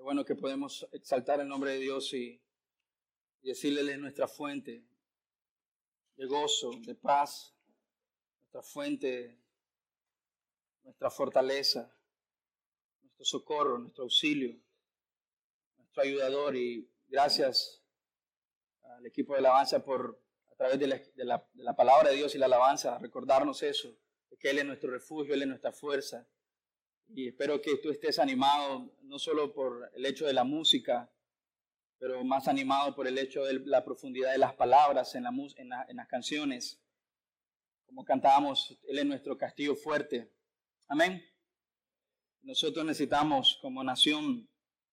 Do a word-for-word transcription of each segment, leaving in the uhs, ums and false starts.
Qué bueno que podemos exaltar el nombre de Dios y, y decirle Él es nuestra fuente de gozo, de paz, nuestra fuente, nuestra fortaleza, nuestro socorro, nuestro auxilio, nuestro ayudador. Y gracias al equipo de alabanza por, a través de la, de la, de la palabra de Dios y la alabanza, recordarnos eso, de que Él es nuestro refugio, Él es nuestra fuerza. Y espero que tú estés animado, no solo por el hecho de la música, pero más animado por el hecho de la profundidad de las palabras en, la, en, la, en las canciones. Como cantábamos, Él es nuestro castillo fuerte. Amén. Nosotros necesitamos como nación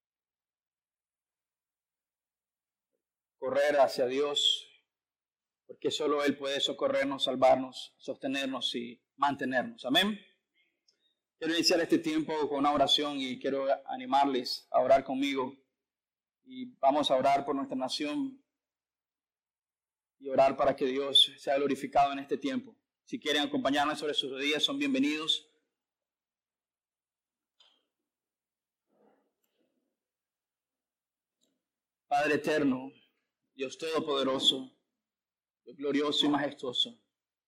correr hacia Dios, porque solo Él puede socorrernos, salvarnos, sostenernos y mantenernos. Amén. Quiero iniciar este tiempo con una oración y quiero animarles a orar conmigo. Y vamos a orar por nuestra nación y orar para que Dios sea glorificado en este tiempo. Si quieren acompañarnos sobre sus rodillas, son bienvenidos. Padre eterno, Dios todopoderoso, Dios glorioso y majestuoso,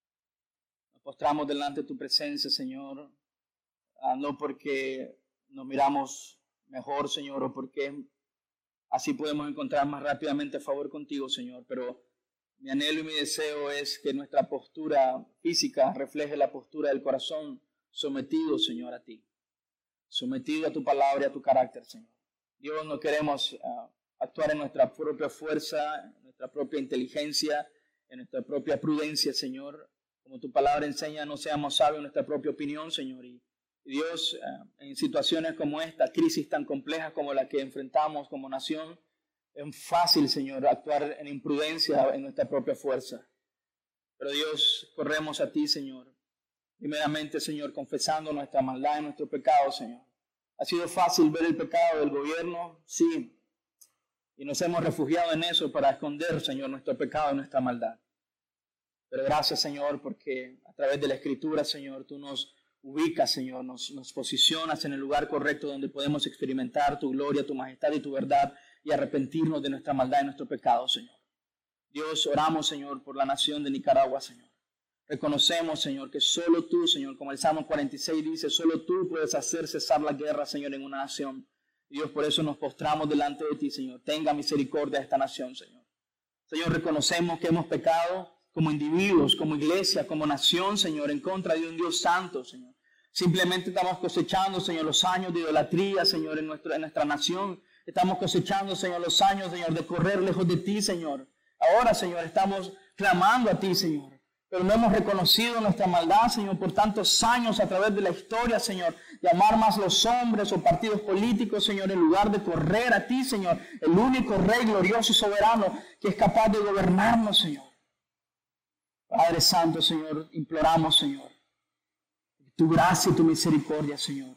nos postramos delante de tu presencia, Señor. Uh, no porque nos miramos mejor, Señor, o porque así podemos encontrar más rápidamente favor contigo, Señor, pero mi anhelo y mi deseo es que nuestra postura física refleje la postura del corazón sometido, Señor, a ti, sometido a tu palabra y a tu carácter, Señor. Dios, no queremos uh, actuar en nuestra propia fuerza, en nuestra propia inteligencia, en nuestra propia prudencia, Señor. Como tu palabra enseña, no seamos sabios en nuestra propia opinión, Señor, y Dios, en situaciones como esta, crisis tan complejas como la que enfrentamos como nación, es fácil, Señor, actuar en imprudencia en nuestra propia fuerza. Pero Dios, corremos a ti, Señor. Primeramente, Señor, confesando nuestra maldad y nuestro pecado, Señor. ¿Ha sido fácil ver el pecado del gobierno? Sí. Y nos hemos refugiado en eso para esconder, Señor, nuestro pecado y nuestra maldad. Pero gracias, Señor, porque a través de la Escritura, Señor, tú nos ubicas, Señor, nos, nos posicionas en el lugar correcto donde podemos experimentar tu gloria, tu majestad y tu verdad y arrepentirnos de nuestra maldad y nuestro pecado, Señor. Dios, oramos, Señor, por la nación de Nicaragua, Señor. Reconocemos, Señor, que solo tú, Señor, como el Salmo cuarenta y seis dice, solo tú puedes hacer cesar la guerra, Señor, en una nación. Dios, por eso nos postramos delante de ti, Señor. Tenga misericordia de esta nación, Señor. Señor, reconocemos que hemos pecado como individuos, como iglesia, como nación, Señor, en contra de un Dios santo, Señor. Simplemente estamos cosechando, Señor, los años de idolatría, Señor, en, nuestro, en nuestra nación. Estamos cosechando, Señor, los años, Señor, de correr lejos de ti, Señor. Ahora, Señor, estamos clamando a ti, Señor. Pero no hemos reconocido nuestra maldad, Señor, por tantos años a través de la historia, Señor. De amar más los hombres o partidos políticos, Señor, en lugar de correr a ti, Señor. El único Rey glorioso y soberano que es capaz de gobernarnos, Señor. Padre Santo, Señor, imploramos, Señor, tu gracia y tu misericordia, Señor.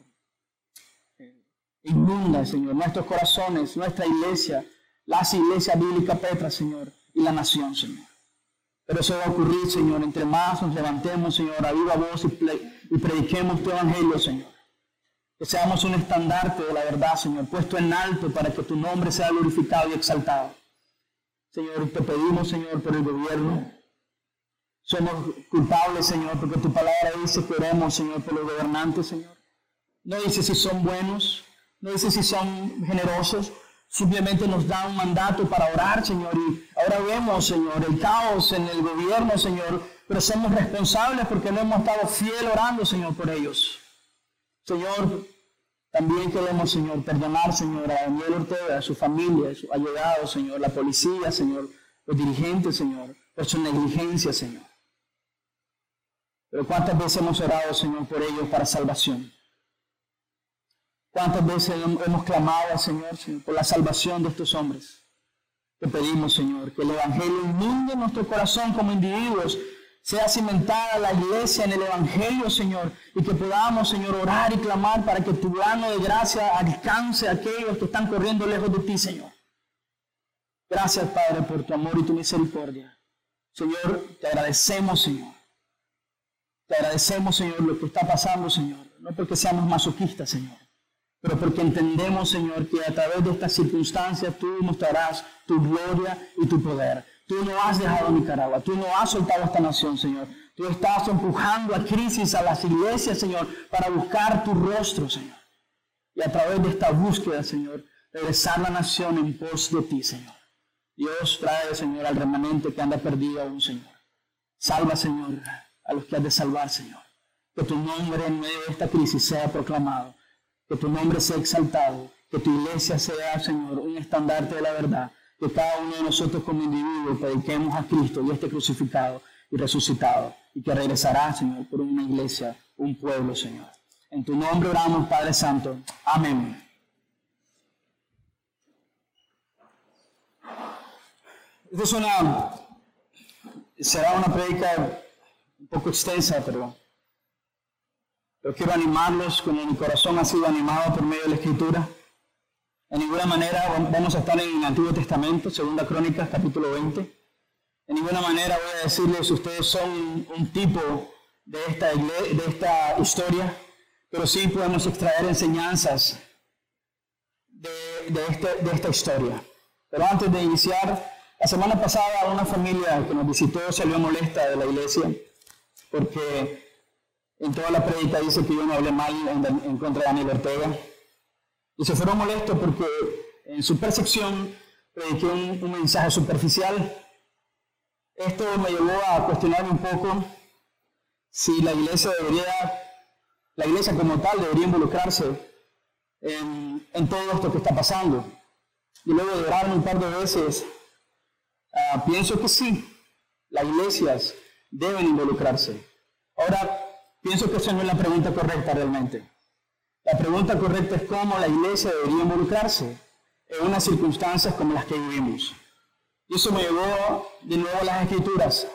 Inunda, Señor, nuestros corazones, nuestra iglesia, las iglesias bíblicas Petra, Señor, y la nación, Señor. Pero eso va a ocurrir, Señor, entre más nos levantemos, Señor, a viva voz y, y prediquemos tu evangelio, Señor. Que seamos un estandarte de la verdad, Señor, puesto en alto para que tu nombre sea glorificado y exaltado. Señor, te pedimos, Señor, por el gobierno. Somos culpables, Señor, porque tu palabra dice que oremos, Señor, por los gobernantes, Señor. No dice si son buenos, no dice si son generosos, simplemente nos da un mandato para orar, Señor. Y ahora vemos, Señor, el caos en el gobierno, Señor, pero somos responsables porque no hemos estado fiel orando, Señor, por ellos. Señor, también queremos, Señor, perdonar, Señor, a Daniel Ortega, a su familia, a sus allegados, Señor, la policía, Señor, los dirigentes, Señor, por su negligencia, Señor. Pero ¿cuántas veces hemos orado, Señor, por ellos para salvación? ¿Cuántas veces hemos clamado al Señor, Señor, por la salvación de estos hombres? Te pedimos, Señor, que el Evangelio inunde nuestro corazón como individuos, sea cimentada la iglesia en el Evangelio, Señor, y que podamos, Señor, orar y clamar para que tu mano de gracia alcance a aquellos que están corriendo lejos de ti, Señor. Gracias, Padre, por tu amor y tu misericordia. Señor, te agradecemos, Señor. Te agradecemos, Señor, lo que está pasando, Señor. No porque seamos masoquistas, Señor, pero porque entendemos, Señor, que a través de estas circunstancias tú mostrarás tu gloria y tu poder. Tú no has dejado Nicaragua, tú no has soltado esta nación, Señor. Tú estás empujando a crisis a las iglesias, Señor, para buscar tu rostro, Señor. Y a través de esta búsqueda, Señor, regresar la nación en pos de ti, Señor. Dios trae, Señor, al remanente que anda perdido aún, Señor. Salva, Señor, a los que has de salvar, Señor. Que tu nombre en medio de esta crisis sea proclamado. Que tu nombre sea exaltado. Que tu iglesia sea, Señor, un estandarte de la verdad. Que cada uno de nosotros como individuos prediquemos a Cristo y este crucificado y resucitado. Y que regresará, Señor, por una iglesia, un pueblo, Señor. En tu nombre oramos, Padre Santo. Amén. Esta es una, será una prédica un poco extensa, pero, pero quiero animarlos como mi corazón ha sido animado por medio de la Escritura. De ninguna manera vamos a estar en el Antiguo Testamento, Segunda Crónicas, capítulo veinte. De ninguna manera voy a decirles, ustedes son un tipo de esta, de esta historia, pero sí podemos extraer enseñanzas de, de, este, de esta historia. Pero antes de iniciar, la semana pasada una familia que nos visitó salió molesta de la iglesia porque en toda la prédica dice que yo no hablé mal en, en contra de Daniel Ortega. Y se fueron molestos porque en su percepción prediqué un, un mensaje superficial. Esto me llevó a cuestionarme un poco si la iglesia debería, la iglesia como tal debería involucrarse en, en todo esto que está pasando. Y luego de orar un par de veces, uh, pienso que sí, las iglesias deben involucrarse. Ahora, pienso que esa no es la pregunta correcta realmente. La pregunta correcta es cómo la iglesia debería involucrarse en unas circunstancias como las que vivimos. Y eso me llevó de nuevo a las Escrituras.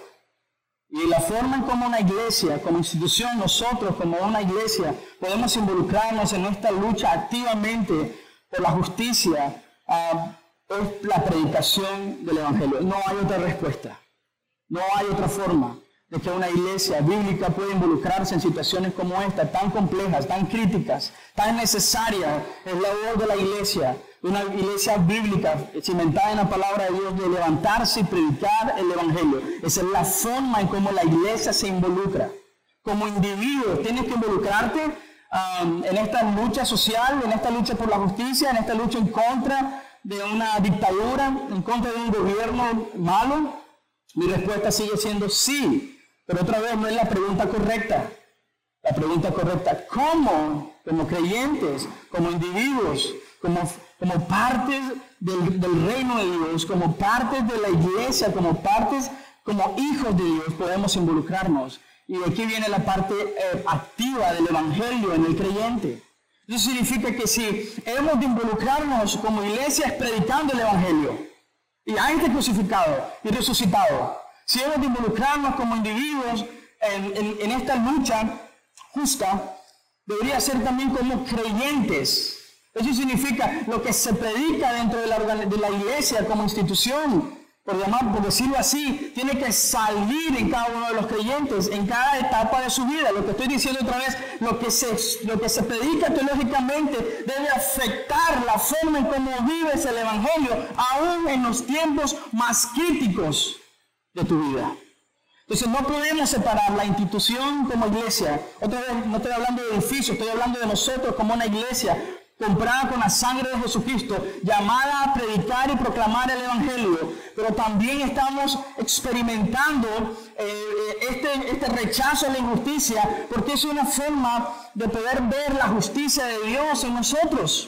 Y la forma en cómo una iglesia, como institución, nosotros como una iglesia, podemos involucrarnos en esta lucha activamente por la justicia, uh, es la predicación del Evangelio. No hay otra respuesta. No hay otra forma de que una iglesia bíblica pueda involucrarse en situaciones como esta, tan complejas, tan críticas, tan necesarias. Es la labor de la iglesia, una iglesia bíblica, cimentada en la palabra de Dios, de levantarse y predicar el Evangelio. Esa es la forma en cómo la iglesia se involucra. Como individuo, tienes que involucrarte um, en esta lucha social, en esta lucha por la justicia, en esta lucha en contra de una dictadura, en contra de un gobierno malo. Mi respuesta sigue siendo sí. Pero otra vez no es la pregunta correcta. La pregunta correcta, ¿cómo, como creyentes, como individuos, como, como partes del, del reino de Dios, como partes de la iglesia, como partes, como hijos de Dios, podemos involucrarnos? Y de aquí viene la parte eh, activa del evangelio en el creyente. Eso significa que si hemos de involucrarnos como iglesia es predicando el evangelio. Y a este crucificado y resucitado. Si hemos de involucrarnos como individuos en, en, en esta lucha justa, debería ser también como creyentes. Eso significa lo que se predica dentro de la, de la iglesia como institución, por llamar, por decirlo así, tiene que salir en cada uno de los creyentes, en cada etapa de su vida. Lo que estoy diciendo otra vez, lo que se, lo que se predica teológicamente debe afectar la forma en cómo vives el evangelio, aún en los tiempos más críticos de tu vida. Entonces no podemos separar la institución como iglesia. Otra vez, no estoy hablando de edificios, estoy hablando de nosotros como una iglesia comprada con la sangre de Jesucristo, llamada a predicar y proclamar el evangelio. Pero también estamos experimentando eh, este, este rechazo a la injusticia, porque es una forma de poder ver la justicia de Dios en nosotros.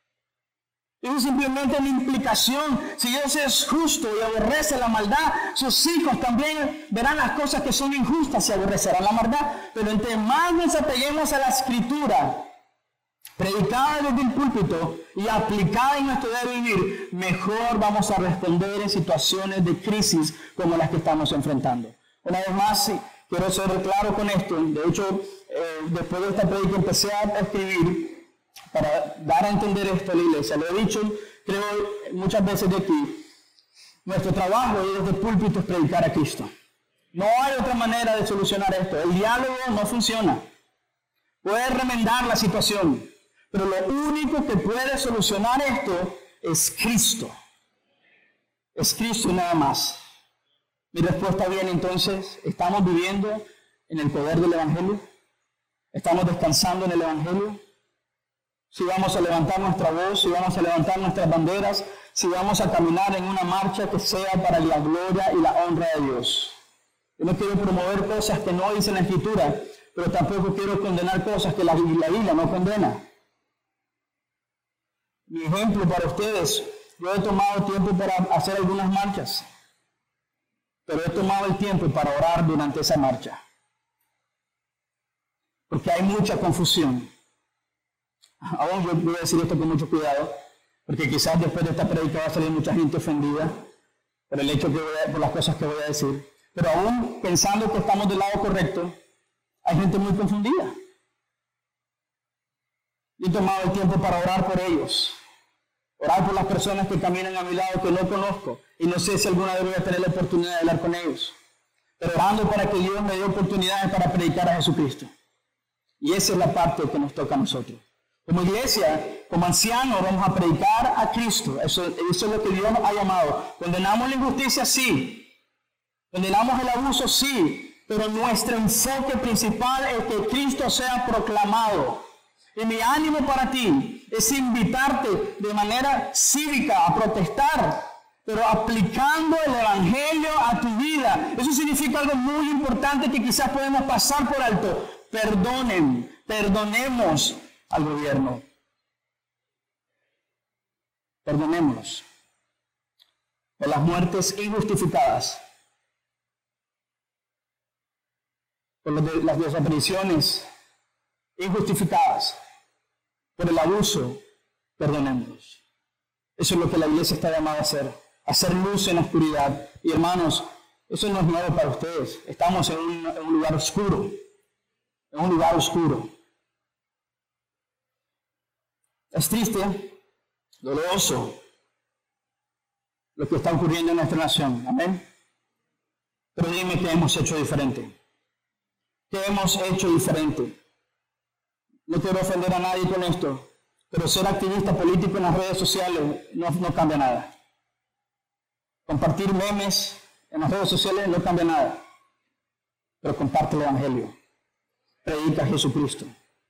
Eso es simplemente una implicación. Si Dios es justo y aborrece la maldad, sus hijos también verán las cosas que son injustas y aborrecerán la maldad. Pero entre más nos apeguemos a la Escritura, predicada desde el púlpito y aplicada en nuestro día de vivir, mejor vamos a responder en situaciones de crisis como las que estamos enfrentando. Una vez más, sí, quiero ser claro con esto. De hecho, eh, después de esta predica empecé a escribir para dar a entender esto a la iglesia. Lo he dicho, creo, muchas veces de aquí. Nuestro trabajo desde el púlpito es predicar a Cristo. No hay otra manera de solucionar esto. El diálogo no funciona. Puede remendar la situación. Pero lo único que puede solucionar esto es Cristo. Es Cristo y nada más. Mi respuesta viene entonces, ¿estamos viviendo en el poder del Evangelio? ¿Estamos descansando en el Evangelio? Si vamos a levantar nuestra voz, si vamos a levantar nuestras banderas, si vamos a caminar en una marcha que sea para la gloria y la honra de Dios. Yo no quiero promover cosas que no dice la Escritura, pero tampoco quiero condenar cosas que la, la Biblia no condena. Mi ejemplo para ustedes, yo he tomado tiempo para hacer algunas marchas, pero he tomado el tiempo para orar durante esa marcha. Porque hay mucha confusión. Aún yo voy a decir esto con mucho cuidado, porque quizás después de esta predica va a salir mucha gente ofendida por el hecho que voy a, por las cosas que voy a decir. Pero aún pensando que estamos del lado correcto, hay gente muy confundida. Yo he tomado el tiempo para orar por ellos. Orar por las personas que caminan a mi lado que no conozco. Y no sé si alguna vez voy a tener la oportunidad de hablar con ellos. Pero orando para que Dios me dé oportunidades para predicar a Jesucristo. Y esa es la parte que nos toca a nosotros. Como iglesia, como ancianos, vamos a predicar a Cristo. Eso, eso es lo que Dios nos ha llamado. Condenamos la injusticia, sí. Condenamos el abuso, sí. Pero nuestro enfoque principal es que Cristo sea proclamado. Y mi ánimo para ti es invitarte de manera cívica a protestar, pero aplicando el Evangelio a tu vida. Eso significa algo muy importante que quizás podemos pasar por alto. Perdonen, perdonemos al gobierno. Perdonémoslos por las muertes injustificadas, por las desapariciones injustificadas, por el abuso. Perdonémoslos. Eso es lo que la iglesia está llamada a hacer, hacer luz en la oscuridad. Y hermanos, eso no es nuevo para ustedes. Estamos en un, en un lugar oscuro, en un lugar oscuro. Es triste, doloroso lo que está ocurriendo en nuestra nación. Amén. Pero dime qué hemos hecho diferente. ¿Qué hemos hecho diferente? No quiero ofender a nadie con esto, pero ser activista político en las redes sociales no, no cambia nada. Compartir memes en las redes sociales no cambia nada. Pero comparte el Evangelio. Predica a Jesucristo.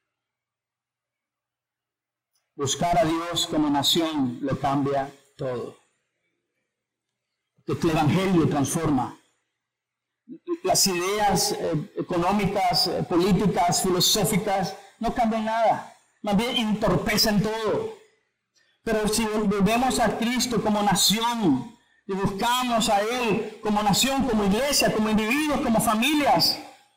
Buscar a Dios como nación lo cambia todo. Porque el Evangelio transforma. Las ideas eh, económicas, eh, políticas, filosóficas no cambian nada. Más bien entorpecen todo. Pero si volvemos a Cristo como nación y buscamos a Él como nación, como iglesia, como individuos, como familias,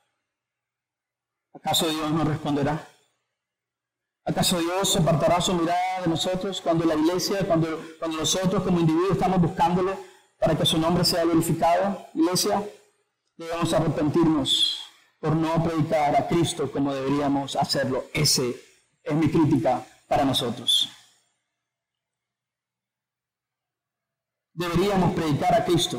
¿acaso Dios nos responderá? ¿Acaso Dios apartará su mirada de nosotros cuando la iglesia, cuando, cuando nosotros como individuos estamos buscándole para que su nombre sea glorificado? Iglesia, debemos arrepentirnos por no predicar a Cristo como deberíamos hacerlo. Ese es mi crítica para nosotros. Deberíamos predicar a Cristo.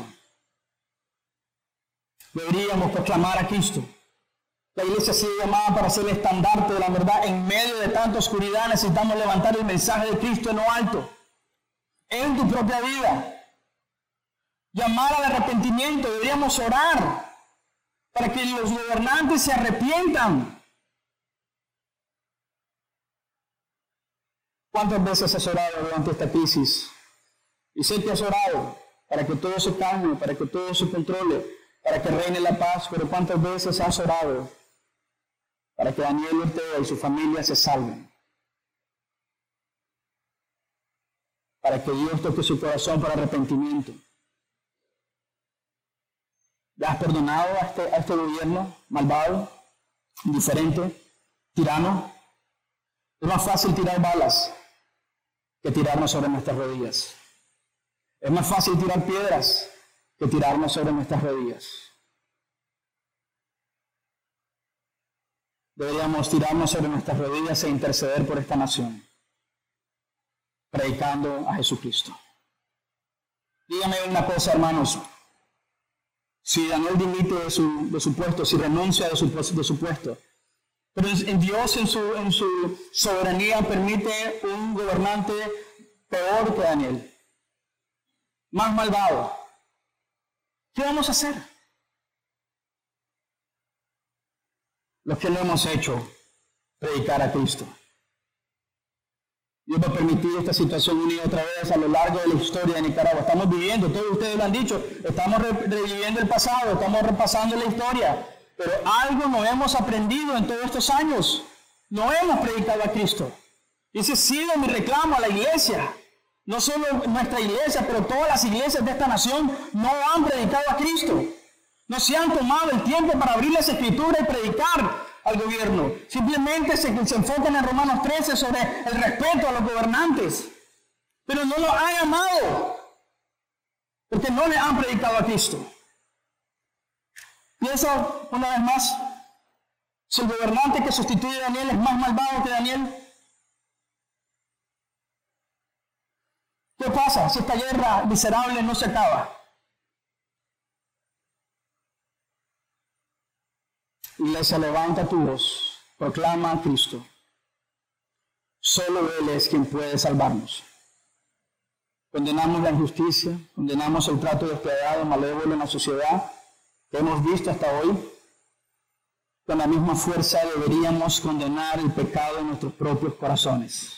Deberíamos proclamar a Cristo. La iglesia ha sido llamada para ser el estandarte de la verdad. En medio de tanta oscuridad necesitamos levantar el mensaje de Cristo en lo alto. En tu propia vida. Llamar al arrepentimiento. Deberíamos orar para que los gobernantes se arrepientan. ¿Cuántas veces has orado durante esta crisis? Y sé que has orado para que todo se calme, para que todo se controle, para que reine la paz, pero ¿cuántas veces has orado para que Daniel Ortega y su familia se salven? Para que Dios toque su corazón para arrepentimiento. ¿Le has perdonado a este, a este gobierno malvado, indiferente, tirano? Es más fácil tirar balas que tirarnos sobre nuestras rodillas. Es más fácil tirar piedras que tirarnos sobre nuestras rodillas. Deberíamos tirarnos sobre nuestras rodillas e interceder por esta nación, predicando a Jesucristo. Dígame una cosa, hermanos. Si Daniel dimite de su, de su puesto, si renuncia de su, de su puesto, Pero en Dios, en su, en su soberanía, permite un gobernante peor que Daniel, más malvado. ¿Qué vamos a hacer? Los que no hemos hecho predicar a Cristo. Dios va a permitir esta situación una y otra vez a lo largo de la historia de Nicaragua. Estamos viviendo, todos ustedes lo han dicho, estamos reviviendo el pasado, estamos repasando la historia. Pero algo no hemos aprendido en todos estos años. No hemos predicado a Cristo. Y ese ha sido mi reclamo a la iglesia. No solo nuestra iglesia, pero todas las iglesias de esta nación no han predicado a Cristo. No se han tomado el tiempo para abrir las escrituras y predicar al gobierno. Simplemente se, se enfocan en Romanos trece sobre el respeto a los gobernantes. Pero no los han amado. Porque no le han predicado a Cristo. Piensa una vez más, si el gobernante que sustituye a Daniel es más malvado que Daniel. ¿Qué pasa si esta guerra miserable no se acaba? Iglesia, levanta tu voz, proclama a Cristo. Solo Él es quien puede salvarnos. Condenamos la injusticia, condenamos el trato despiadado, malévolo en la sociedad que hemos visto hasta hoy. Con la misma fuerza deberíamos condenar el pecado en nuestros propios corazones.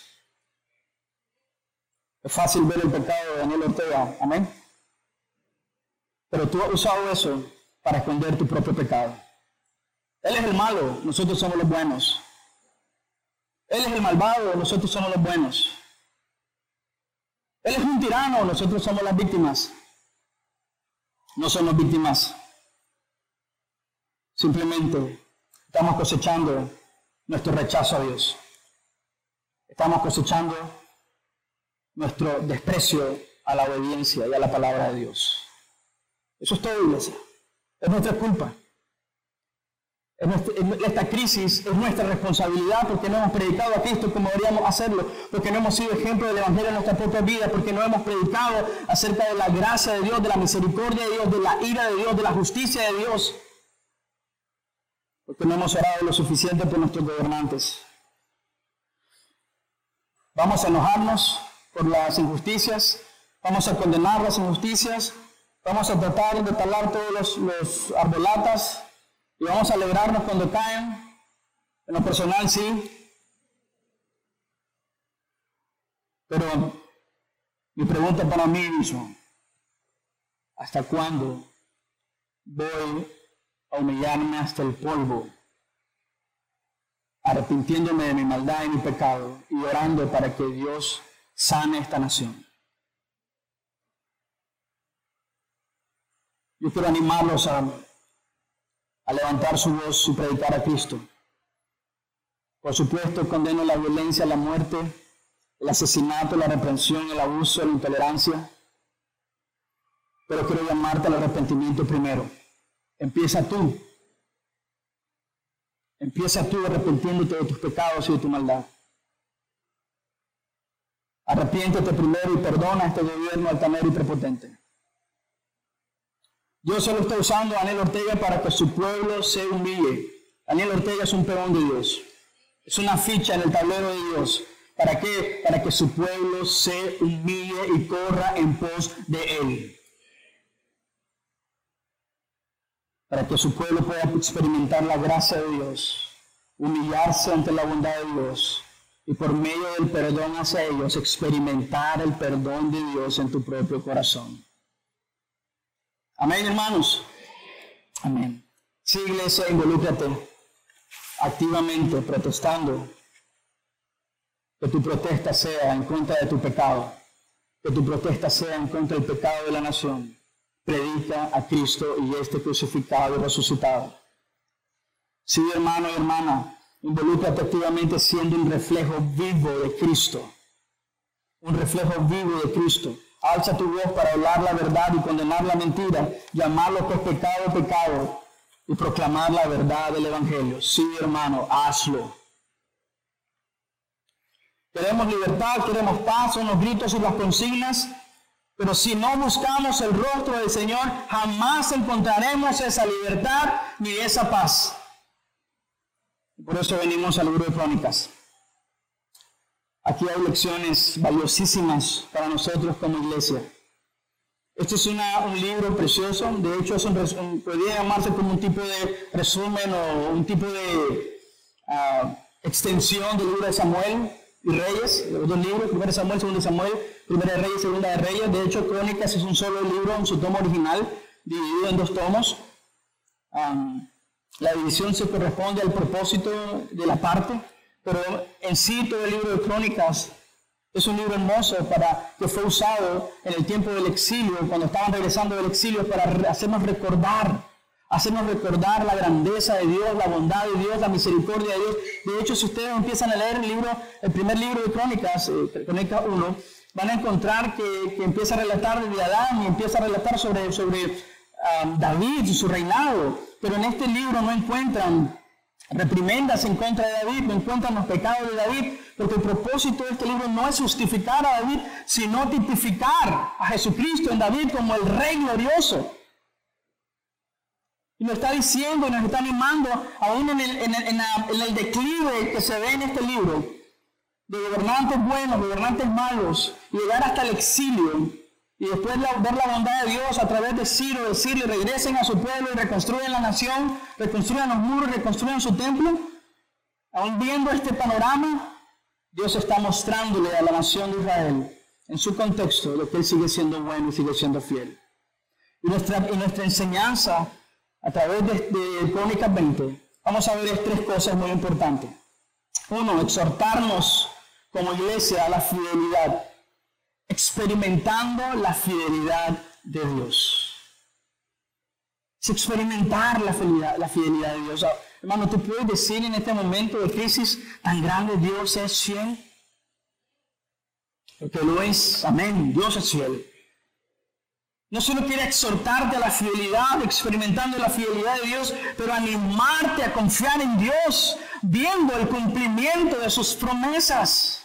Es fácil ver el pecado de Daniel Ortega, amén. Pero tú has usado eso para esconder tu propio pecado. Él es el malo, nosotros somos los buenos. Él es el malvado, nosotros somos los buenos. Él es un tirano, nosotros somos las víctimas. No somos víctimas. Simplemente estamos cosechando nuestro rechazo a Dios. Estamos cosechando nuestro desprecio a la obediencia y a la palabra de Dios. Eso es todo, iglesia. Es nuestra culpa. Es nuestra, esta crisis es nuestra responsabilidad porque no hemos predicado a Cristo como deberíamos hacerlo, porque no hemos sido ejemplo del Evangelio en nuestra propia vida, porque no hemos predicado acerca de la gracia de Dios, de la misericordia de Dios, de la ira de Dios, de la justicia de Dios. Porque no hemos orado lo suficiente por nuestros gobernantes. Vamos a enojarnos por las injusticias, vamos a condenar las injusticias, vamos a tratar de talar todos los, los arbolatas y vamos a alegrarnos cuando caen. En lo personal sí. Pero mi pregunta para mí mismo, ¿hasta cuándo voy a humillarme hasta el polvo, arrepintiéndome de mi maldad y mi pecado y orando para que Dios sane esta nación? Yo quiero animarlos a, a levantar su voz y predicar a Cristo. Por supuesto, condeno la violencia, la muerte, el asesinato, la reprensión, el abuso, la intolerancia. Pero quiero llamarte al arrepentimiento primero. Empieza tú. Empieza tú arrepintiéndote de tus pecados y de tu maldad. Arrepiéntete primero y perdona a este gobierno altanero y prepotente. Dios solo está usando a Daniel Ortega para que su pueblo se humille. Daniel Ortega es un peón de Dios. Es una ficha en el tablero de Dios. ¿Para qué? Para que su pueblo se humille y corra en pos de Él. Para que su pueblo pueda experimentar la gracia de Dios, humillarse ante la bondad de Dios y por medio del perdón hacia ellos experimentar el perdón de Dios en tu propio corazón. Amén, hermanos. Amén. Sí, iglesia, involúcrate activamente protestando. Que tu protesta sea en contra de tu pecado. Que tu protesta sea en contra del pecado de la nación. Predica a Cristo y este crucificado y resucitado. Sí, hermano y hermana, involúcrate activamente siendo un reflejo vivo de Cristo. Un reflejo vivo de Cristo. Alza tu voz para hablar la verdad y condenar la mentira, llamar lo que es pecado, pecado, y proclamar la verdad del Evangelio. Sí, hermano, hazlo. Queremos libertad, queremos paz, son los gritos y las consignas, pero si no buscamos el rostro del Señor, jamás encontraremos esa libertad ni esa paz. Por eso venimos al libro de Crónicas. Aquí hay lecciones valiosísimas para nosotros como iglesia. Este es una, un libro precioso. De hecho, es un, un, podría llamarse como un tipo de resumen o un tipo de uh, extensión del libro de Samuel y Reyes, los dos libros, primero de Samuel, segundo de Samuel, primera de Reyes, segunda de Reyes. De hecho, Crónicas es un solo libro en su tomo original, dividido en dos tomos. Um, la división se corresponde al propósito de la parte, pero en sí todo el libro de Crónicas es un libro hermoso para, que fue usado en el tiempo del exilio, cuando estaban regresando del exilio, para hacernos recordar Hacernos recordar la grandeza de Dios, la bondad de Dios, la misericordia de Dios. De hecho, si ustedes empiezan a leer el libro, el primer libro de Crónicas, eh, Crónicas uno, van a encontrar que, que empieza a relatar desde Adán y empieza a relatar sobre, sobre um, David y su reinado. Pero en este libro no encuentran reprimendas en contra de David, no encuentran los pecados de David, porque el propósito de este libro no es justificar a David, sino tipificar a Jesucristo en David como el Rey glorioso. Y nos está diciendo y nos está animando, aún en el, en, el, en, la, en el declive que se ve en este libro, de gobernantes buenos, gobernantes malos, y llegar hasta el exilio, y después la, ver la bondad de Dios a través de Ciro, decirle, regresen a su pueblo y reconstruyan la nación, reconstruyan los muros, reconstruyan su templo. Aún viendo este panorama, Dios está mostrándole a la nación de Israel, en su contexto, lo que Él sigue siendo bueno y sigue siendo fiel. Y nuestra, y nuestra enseñanza, a través de, de Crónicas veinte, vamos a ver tres cosas muy importantes. Uno, exhortarnos como iglesia a la fidelidad, experimentando la fidelidad de Dios. Es experimentar la fidelidad, la fidelidad de Dios. O sea, hermano, ¿tú puedes decir en este momento de crisis tan grande, Dios es fiel? Porque lo es, amén, Dios es fiel. No solo quiere exhortarte a la fidelidad, experimentando la fidelidad de Dios, pero animarte a confiar en Dios, viendo el cumplimiento de sus promesas.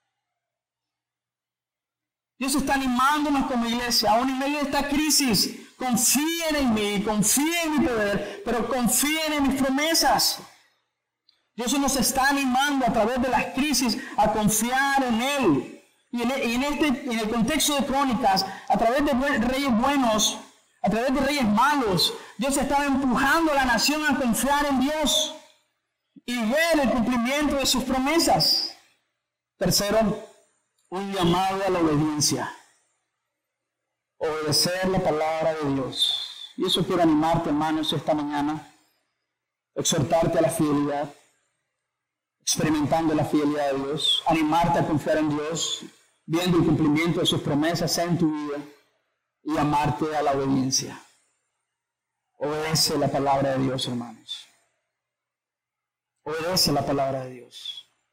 Dios está animándonos como iglesia, aún en medio de esta crisis. Confíen en mí, confíen en mi poder, pero confíen en mis promesas. Dios nos está animando a través de las crisis a confiar en Él. Y en, y en, este, en el contexto de Crónicas, a través de reyes buenos, a través de reyes malos, Dios estaba empujando a la nación a confiar en Dios y ver el cumplimiento de sus promesas. Tercero, un llamado a la obediencia. Obedecer la palabra de Dios. Y eso quiero animarte, hermanos, esta mañana. Exhortarte a la fidelidad. Experimentando la fidelidad de Dios. Animarte a confiar en Dios. Viendo el cumplimiento de sus promesas en tu vida. Y llamarte a la obediencia. Obedece la palabra de Dios, hermanos. Obedece la palabra de Dios.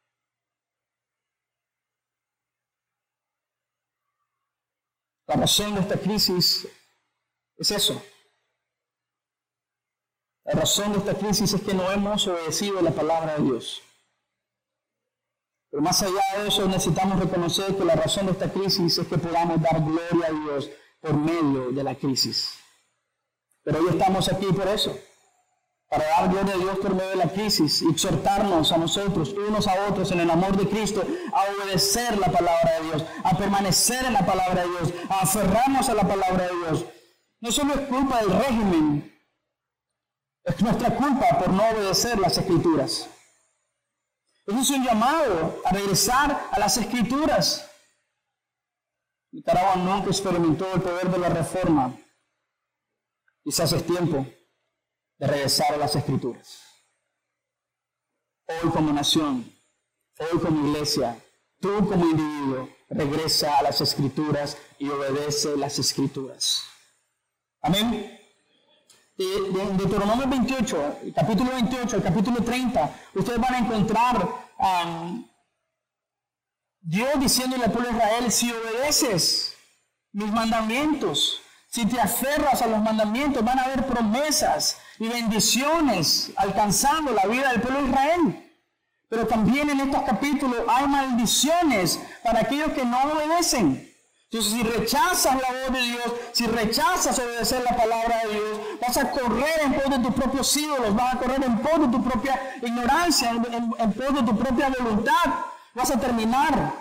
La razón de esta crisis es eso. La razón de esta crisis es que no hemos obedecido la palabra de Dios. Pero más allá de eso, necesitamos reconocer que la razón de esta crisis es que podamos dar gloria a Dios por medio de la crisis. Pero hoy estamos aquí por eso, para dar gloria a Dios por medio de la crisis y exhortarnos a nosotros, unos a otros, en el amor de Cristo, a obedecer la palabra de Dios, a permanecer en la palabra de Dios, a aferrarnos a la palabra de Dios. No solo es culpa del régimen, es nuestra culpa por no obedecer las Escrituras. Eso es un llamado a regresar a las Escrituras. Nicaragua nunca experimentó el poder de la reforma. Quizás es tiempo de regresar a las Escrituras. Hoy como nación, hoy como iglesia, tú como individuo, regresa a las Escrituras y obedece las Escrituras. Amén. En Deuteronomio veintiocho, el capítulo veintiocho, el capítulo treinta, ustedes van a encontrar um, Dios diciéndole al pueblo de Israel, si obedeces mis mandamientos, si te aferras a los mandamientos, van a haber promesas y bendiciones alcanzando la vida del pueblo de Israel. Pero también en estos capítulos hay maldiciones para aquellos que no obedecen. Entonces, si rechazas la voz de Dios, si rechazas obedecer la palabra de Dios, vas a correr en pos de tus propios ídolos, vas a correr en pos de tu propia ignorancia, en, en, en pos de tu propia voluntad. Vas a terminar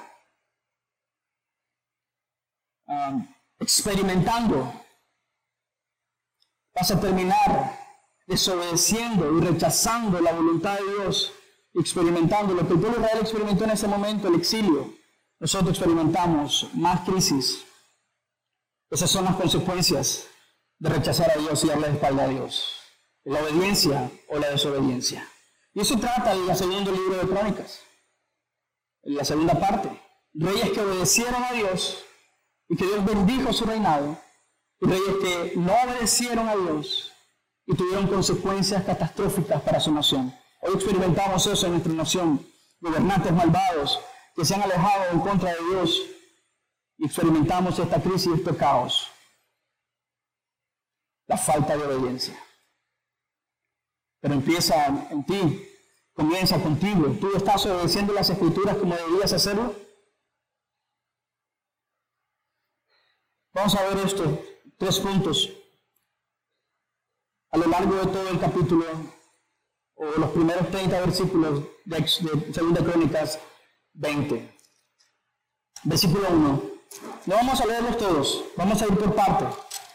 um, experimentando. Vas a terminar desobedeciendo y rechazando la voluntad de Dios, experimentando lo que el pueblo de Israel experimentó en ese momento, el exilio. Nosotros experimentamos más crisis. Esas son las consecuencias de rechazar a Dios y darle la espalda a Dios. La obediencia o la desobediencia. Y eso trata el segundo libro de Crónicas. En la segunda parte. Reyes que obedecieron a Dios y que Dios bendijo su reinado. Y reyes que no obedecieron a Dios y tuvieron consecuencias catastróficas para su nación. Hoy experimentamos eso en nuestra nación. Gobernantes malvados que se han alejado en contra de Dios y experimentamos esta crisis y este caos. La falta de obediencia. Pero empieza en ti, comienza contigo. ¿Tú estás obedeciendo las Escrituras como deberías hacerlo? Vamos a ver estos tres puntos a lo largo de todo el capítulo, o los primeros treinta versículos de, de segunda Crónicas veinte. Versículo uno. No vamos a leerlos todos, vamos a ir por parte.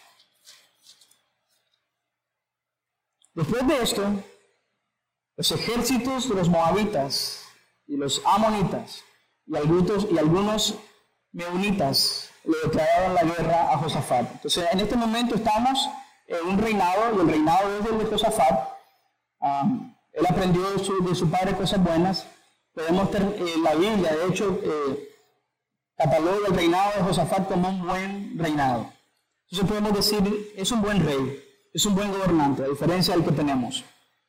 Después de esto, los ejércitos de los moabitas y los amonitas y algunos, y algunos meunitas le declararon la guerra a Josafat. Entonces, en este momento estamos en un reinado, y el reinado es el de Josafat. Um, él aprendió de su, de su padre cosas buenas. Podemos tener eh, la Biblia, de hecho, eh, cataloga el reinado de Josafat como un buen reinado. Entonces podemos decir, es un buen rey, es un buen gobernante, a diferencia del que tenemos.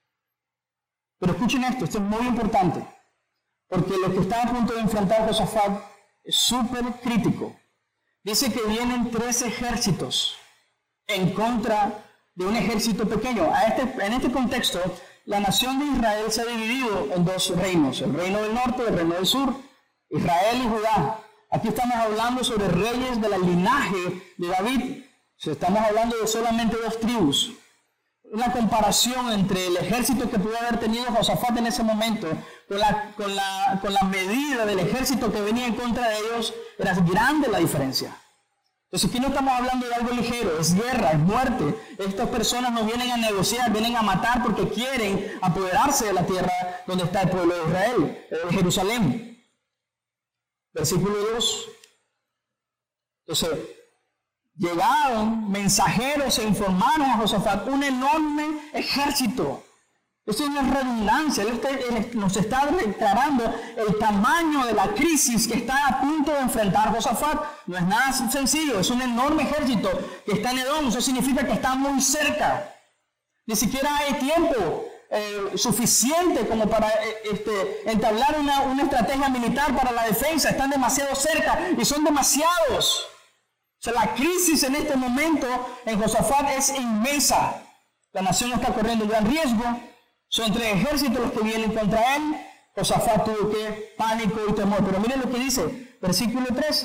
Pero escuchen esto, esto es muy importante, porque lo que está a punto de enfrentar Josafat es súper crítico. Dice que vienen tres ejércitos en contra de un ejército pequeño. A este, en este contexto, la nación de Israel se ha dividido en dos reinos, el reino del norte y el reino del sur, Israel y Judá. Aquí estamos hablando sobre reyes del linaje de David. Estamos hablando de solamente dos tribus. Una comparación entre el ejército que pudo haber tenido Josafat en ese momento con la, con la, con la medida del ejército que venía en contra de ellos, era grande la diferencia. Entonces aquí no estamos hablando de algo ligero, es guerra, es muerte. Estas personas no vienen a negociar, vienen a matar porque quieren apoderarse de la tierra donde está el pueblo de Israel, de Jerusalén. Versículo dos. Entonces, llegaron mensajeros e informaron a Josafat un enorme ejército. Esto es una redundancia. Él, está, él nos está declarando el tamaño de la crisis que está a punto de enfrentar Josafat. No es nada sencillo, es un enorme ejército que está en Edom. Eso significa que está muy cerca. Ni siquiera hay tiempo eh, suficiente como para eh, este, entablar una, una estrategia militar para la defensa. Están demasiado cerca y son demasiados. O sea, la crisis en este momento en Josafat es inmensa. La nación está corriendo un gran riesgo. Son tres ejércitos los que vienen contra él. Josafat tuvo que pánico y temor. Pero miren lo que dice, versículo tres.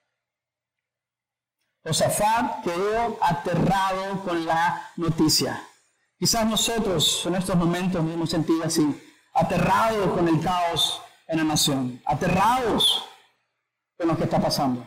Josafat quedó aterrado con la noticia. Quizás nosotros en estos momentos nos hemos sentido así, aterrados con el caos en la nación, aterrados con lo que está pasando.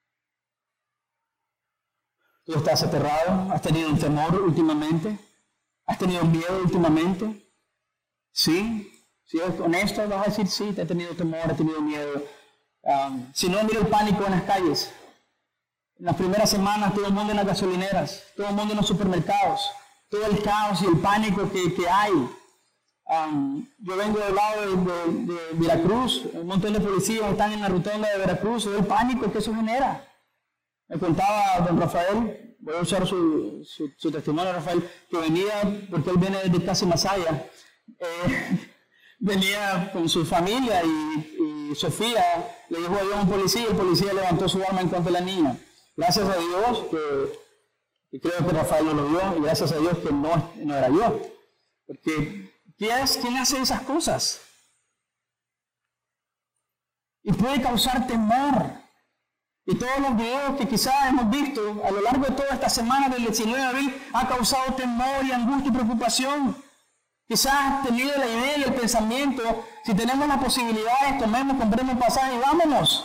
¿Tú estás aterrado? ¿Has tenido un temor últimamente? ¿Has tenido miedo últimamente? ¿Sí? Si eres honesto, vas a decir sí, te he tenido temor, he tenido miedo. Um, si no, mira el pánico en las calles. En las primeras semanas, todo el mundo en las gasolineras, todo el mundo en los supermercados, todo el caos y el pánico que, que hay. Um, yo vengo del lado de, de, de Veracruz, un montón de policías están en la rotonda de Veracruz, y el pánico que eso genera. Me contaba don Rafael, voy a usar su, su, su testimonio, Rafael, que venía, porque él viene desde casi Masaya, eh, venía con su familia y, y Sofía le dijo adiós a un policía, y el policía levantó su arma en contra de la niña. Gracias a Dios, que, que creo que Rafael no lo vio, y gracias a Dios que no, no era yo. Porque, ¿quién, es, ¿quién hace esas cosas? Y puede causar temor. Y todos los videos que quizás hemos visto a lo largo de toda esta semana del diecinueve de abril ha causado temor y angustia y preocupación. Quizás has tenido la idea y el pensamiento, si tenemos las posibilidades, tomemos, compremos un pasaje y vámonos.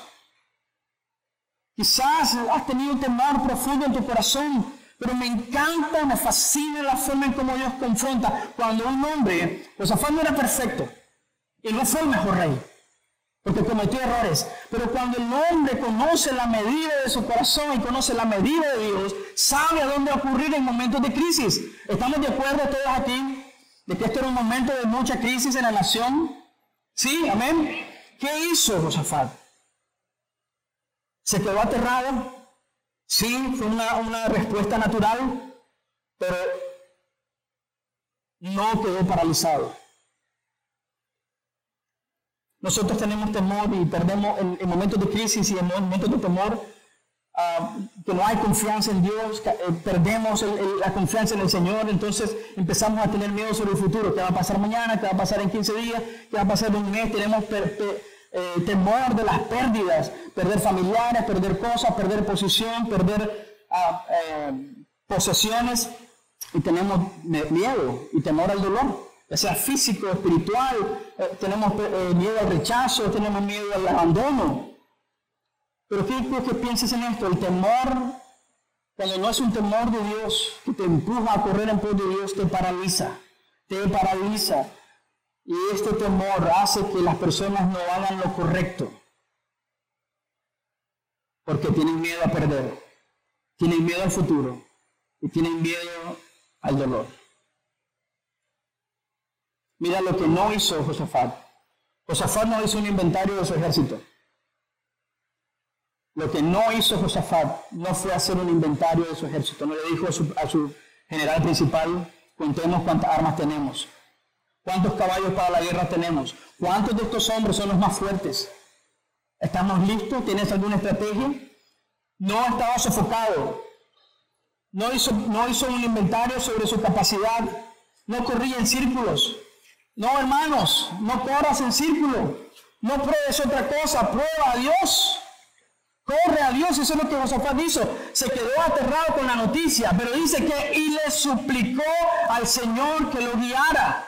Quizás has tenido un temor profundo en tu corazón, pero me encanta, me fascina la forma en cómo Dios confronta. Cuando un hombre, Josafat no era perfecto y no fue el mejor rey, porque cometió errores, pero cuando el hombre conoce la medida de su corazón y conoce la medida de Dios, sabe a dónde ocurrir en momentos de crisis. ¿Estamos de acuerdo todos aquí de que este era un momento de mucha crisis en la nación? Sí, amén. ¿Qué hizo Josafat? ¿Se quedó aterrado? Sí, fue una, una respuesta natural, pero no quedó paralizado. Nosotros tenemos temor y perdemos en, en momentos de crisis y en momentos de temor, uh, que no hay confianza en Dios, que, eh, perdemos el, el, la confianza en el Señor, entonces empezamos a tener miedo sobre el futuro. ¿Qué va a pasar mañana? ¿Qué va a pasar en quince días? ¿Qué va a pasar en un mes? Tenemos per, per, eh, temor de las pérdidas, perder familiares, perder cosas, perder posición, perder uh, eh, posesiones, y tenemos miedo y temor al dolor, ya sea físico, espiritual, eh, tenemos eh, miedo al rechazo, tenemos miedo al abandono. Pero quiero que pienses en esto, el temor, cuando no es un temor de Dios, que te empuja a correr en pos de Dios, te paraliza, te paraliza. Y este temor hace que las personas no hagan lo correcto, porque tienen miedo a perder, tienen miedo al futuro y tienen miedo al dolor. Mira lo que no hizo Josafat. Josafat no hizo un inventario de su ejército. Lo que no hizo Josafat no fue hacer un inventario de su ejército. No le dijo a su, a su general principal, contemos cuántas armas tenemos, cuántos caballos para la guerra tenemos, cuántos de estos hombres son los más fuertes. ¿Estamos listos? ¿Tienes alguna estrategia? No estaba sofocado. No hizo, no hizo un inventario sobre su capacidad. No corría en círculos. No, hermanos, no corras en círculo. No pruebes otra cosa. Prueba a Dios. Corre a Dios. Eso es lo que Josafat hizo. Se quedó aterrado con la noticia, pero dice que y le suplicó al Señor que lo guiara.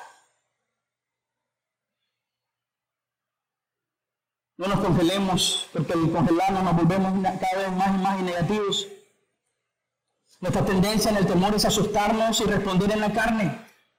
No nos congelemos, porque al congelarnos nos volvemos cada vez más y más negativos. Nuestra tendencia en el temor es asustarnos y responder en la carne.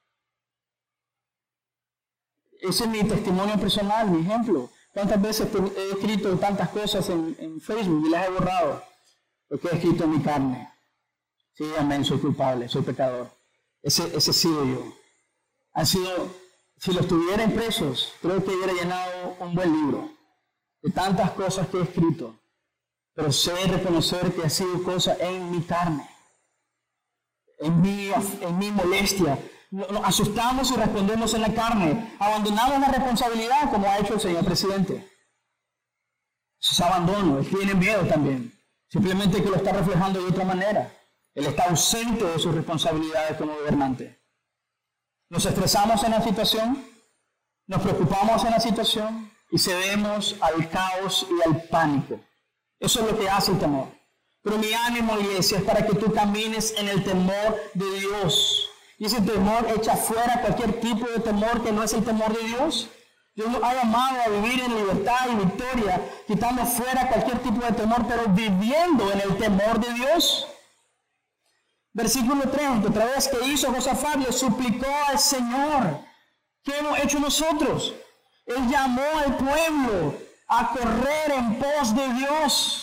Ese es mi testimonio personal, mi ejemplo. ¿Cuántas veces he escrito tantas cosas en, en Facebook y las he borrado? Porque he escrito en mi carne. Sí, amén, soy culpable, soy pecador. Ese, ese he sido yo. Han sido, si los tuvieran presos, creo que hubiera llenado un buen libro de tantas cosas que he escrito. Pero sé reconocer que ha sido cosas en mi carne, en mi, en mi molestia. Nos asustamos y respondemos en la carne. Abandonamos la responsabilidad como ha hecho el señor presidente. Eso es abandono. Él tiene miedo también. Simplemente que lo está reflejando de otra manera. Él está ausente de sus responsabilidades como gobernante. Nos estresamos en la situación, nos preocupamos en la situación y cedemos al caos y al pánico. Eso es lo que hace el temor. Pero mi ánimo, iglesia, es para que tú camines en el temor de Dios. Y ese temor echa fuera cualquier tipo de temor que no es el temor de Dios. Dios nos ha llamado a vivir en libertad y victoria, quitando fuera cualquier tipo de temor, pero viviendo en el temor de Dios. Versículo treinta, otra vez que hizo Josafat, le suplicó al Señor. ¿Qué hemos hecho nosotros? Él llamó al pueblo a correr en pos de Dios.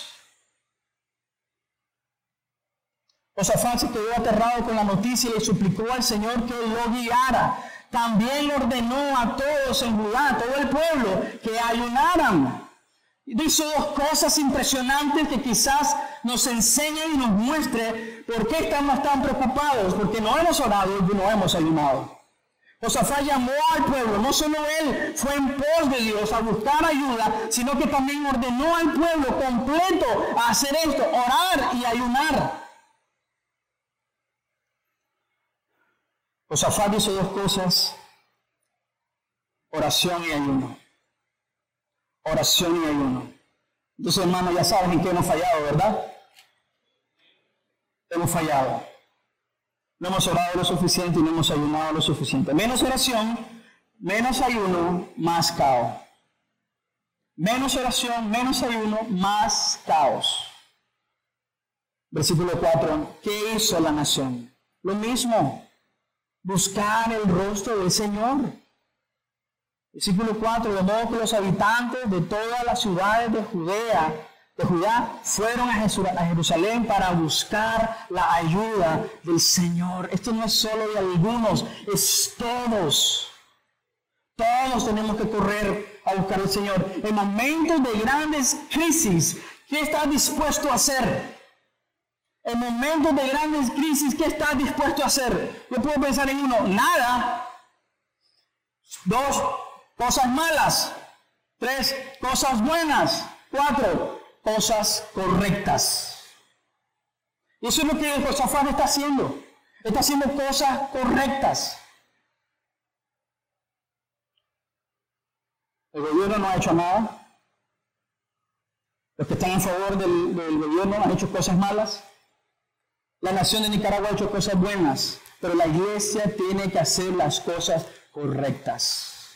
Josafat se quedó aterrado con la noticia y le suplicó al Señor que lo guiara. También ordenó a todos en Judá, a todo el pueblo, que ayunaran. Hizo dos cosas impresionantes que quizás nos enseñen y nos muestre por qué estamos tan preocupados, porque no hemos orado y no hemos ayunado. Josafat llamó al pueblo, no solo él fue en pos de Dios a buscar ayuda, sino que también ordenó al pueblo completo a hacer esto, orar y ayunar. Josafat hizo dos cosas, oración y ayuno. Oración y ayuno. Entonces, hermanos, ya saben en qué hemos fallado, ¿verdad? Hemos fallado. No hemos orado lo suficiente y no hemos ayunado lo suficiente. Menos oración, menos ayuno, más caos. Menos oración, menos ayuno, más caos. Versículo cuatro. ¿Qué hizo la nación? Lo mismo. Buscar el rostro del Señor. Versículo cuatro. De modo que los habitantes de todas las ciudades de Judea, de Judá, fueron a Jerusalén para buscar la ayuda del Señor. Esto no es solo de algunos, es todos. Todos tenemos que correr a buscar al Señor. En momentos de grandes crisis, ¿qué estás dispuesto a hacer? En momentos de grandes crisis, ¿qué estás dispuesto a hacer? Yo puedo pensar en uno, nada. Dos, cosas malas. Tres, cosas buenas. Cuatro, cosas correctas. Y eso es lo que Josafat está haciendo. Está haciendo cosas correctas. El gobierno no ha hecho nada. Los que están en favor del, del gobierno han hecho cosas malas. La nación de Nicaragua ha hecho cosas buenas, pero la iglesia tiene que hacer las cosas correctas.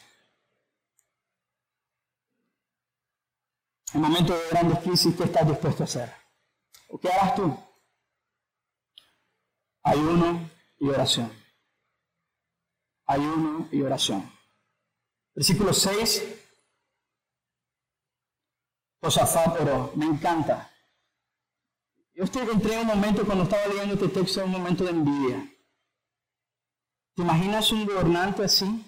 En momentos de grandes crisis, ¿qué estás dispuesto a hacer? ¿O qué harás tú? Ayuno y oración. Ayuno y oración. Versículo seis. Josafat oró. Me encanta. Yo estoy, entré en un momento, cuando estaba leyendo este texto, en un momento de envidia. ¿Te imaginas un gobernante así?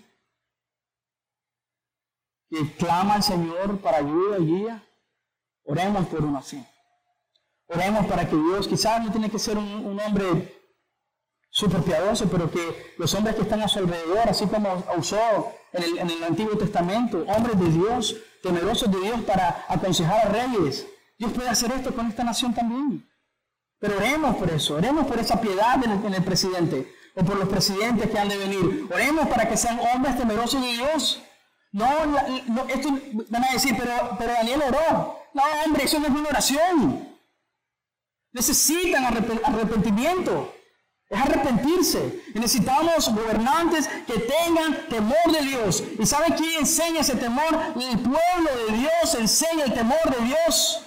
Que clama al Señor para ayuda y guía. Oremos por uno así. Oremos para que Dios, quizás no tiene que ser un, un hombre súper piadoso, pero que los hombres que están a su alrededor, así como usó en el, en el Antiguo Testamento, hombres de Dios, temerosos de Dios para aconsejar a reyes. Dios puede hacer esto con esta nación también. Pero oremos por eso, oremos por esa piedad en el, en el presidente, o por los presidentes que han de venir. Oremos para que sean hombres temerosos de Dios. No, no esto van a decir, pero, pero Daniel oró. No, hombre, eso no es una oración. Necesitan arrepentimiento. Es arrepentirse. Y necesitamos gobernantes que tengan temor de Dios. ¿Y sabe quién enseña ese temor? El pueblo de Dios enseña el temor de Dios.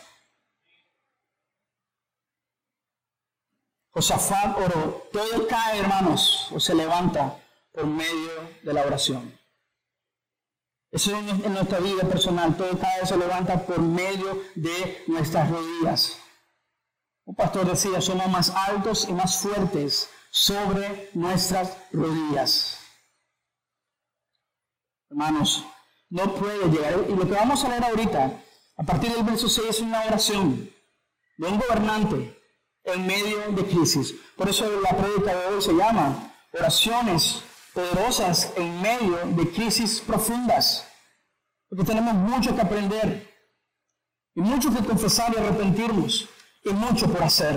Josafat oró. Todo cae, hermanos, o se levanta por medio de la oración. Eso es en nuestra vida personal. Todo cae o se levanta por medio de nuestras rodillas. Un pastor decía, somos más altos y más fuertes sobre nuestras rodillas. Hermanos, no puede llegar. Y lo que vamos a leer ahorita, a partir del verso seis, es una oración de un gobernante en medio de crisis. Por eso la prédica de hoy se llama oraciones poderosas en medio de crisis profundas. Porque tenemos mucho que aprender, y mucho que confesar y arrepentirnos, y mucho por hacer.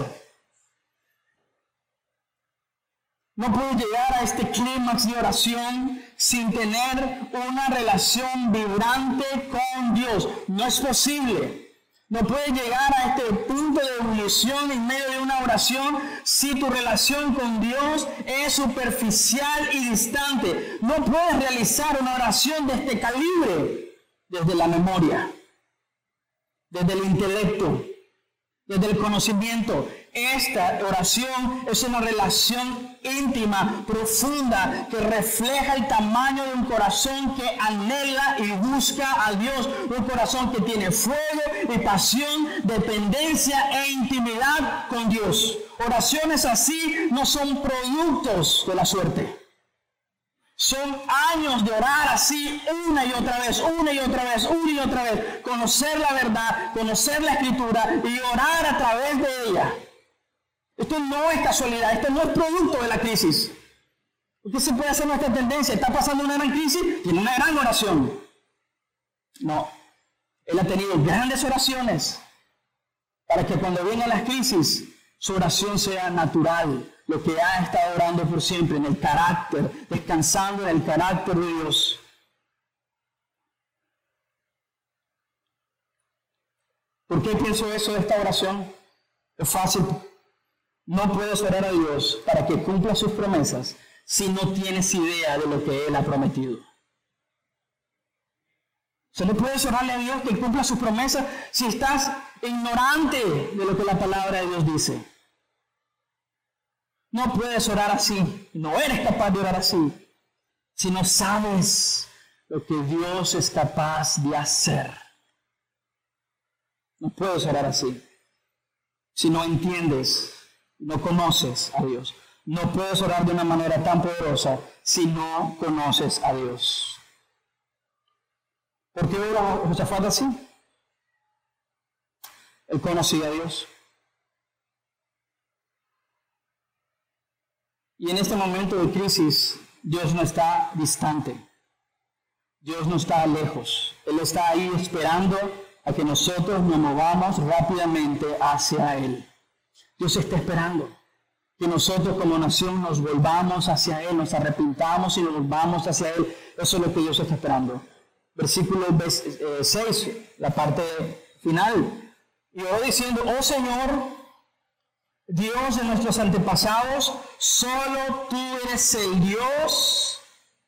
No puedes llegar a este clímax de oración sin tener una relación vibrante con Dios. No es posible. No puedes llegar a este punto de ebullición en medio de una oración si tu relación con Dios es superficial y distante. No puedes realizar una oración de este calibre desde la memoria, desde el intelecto, desde el conocimiento. Esta oración es una relación íntima, profunda, que refleja el tamaño de un corazón que anhela y busca a Dios. Un corazón que tiene fuego y pasión, dependencia e intimidad con Dios. Oraciones así no son productos de la suerte. Son años de orar así una y otra vez, una y otra vez, una y otra vez. Conocer la verdad, conocer la Escritura y orar a través de ella. Esto no es casualidad, esto no es producto de la crisis. ¿Qué se puede hacer nuestra tendencia? ¿Está pasando una gran crisis? Tiene una gran oración. No. Él ha tenido grandes oraciones para que cuando vengan las crisis, su oración sea natural. Lo que ha estado orando por siempre, en el carácter, descansando en el carácter de Dios. ¿Por qué pienso eso de esta oración? Es fácil. No puedes orar a Dios para que cumpla sus promesas si no tienes idea de lo que Él ha prometido. O sea, no puedes orarle a Dios que cumpla sus promesas si estás ignorante de lo que la palabra de Dios dice. No puedes orar así, no eres capaz de orar así, si no sabes lo que Dios es capaz de hacer. No puedes orar así si no entiendes, no conoces a Dios. No puedes orar de una manera tan poderosa si no conoces a Dios. ¿Por qué ora Josafat así? Él conocía a Dios. Y en este momento de crisis, Dios no está distante. Dios no está lejos. Él está ahí esperando a que nosotros nos movamos rápidamente hacia Él. Dios está esperando que nosotros como nación nos volvamos hacia Él, nos arrepintamos y nos volvamos hacia Él. Eso es lo que Dios está esperando. Versículo seis, la parte final. Y oró diciendo, oh Señor, Dios de nuestros antepasados, solo tú eres el Dios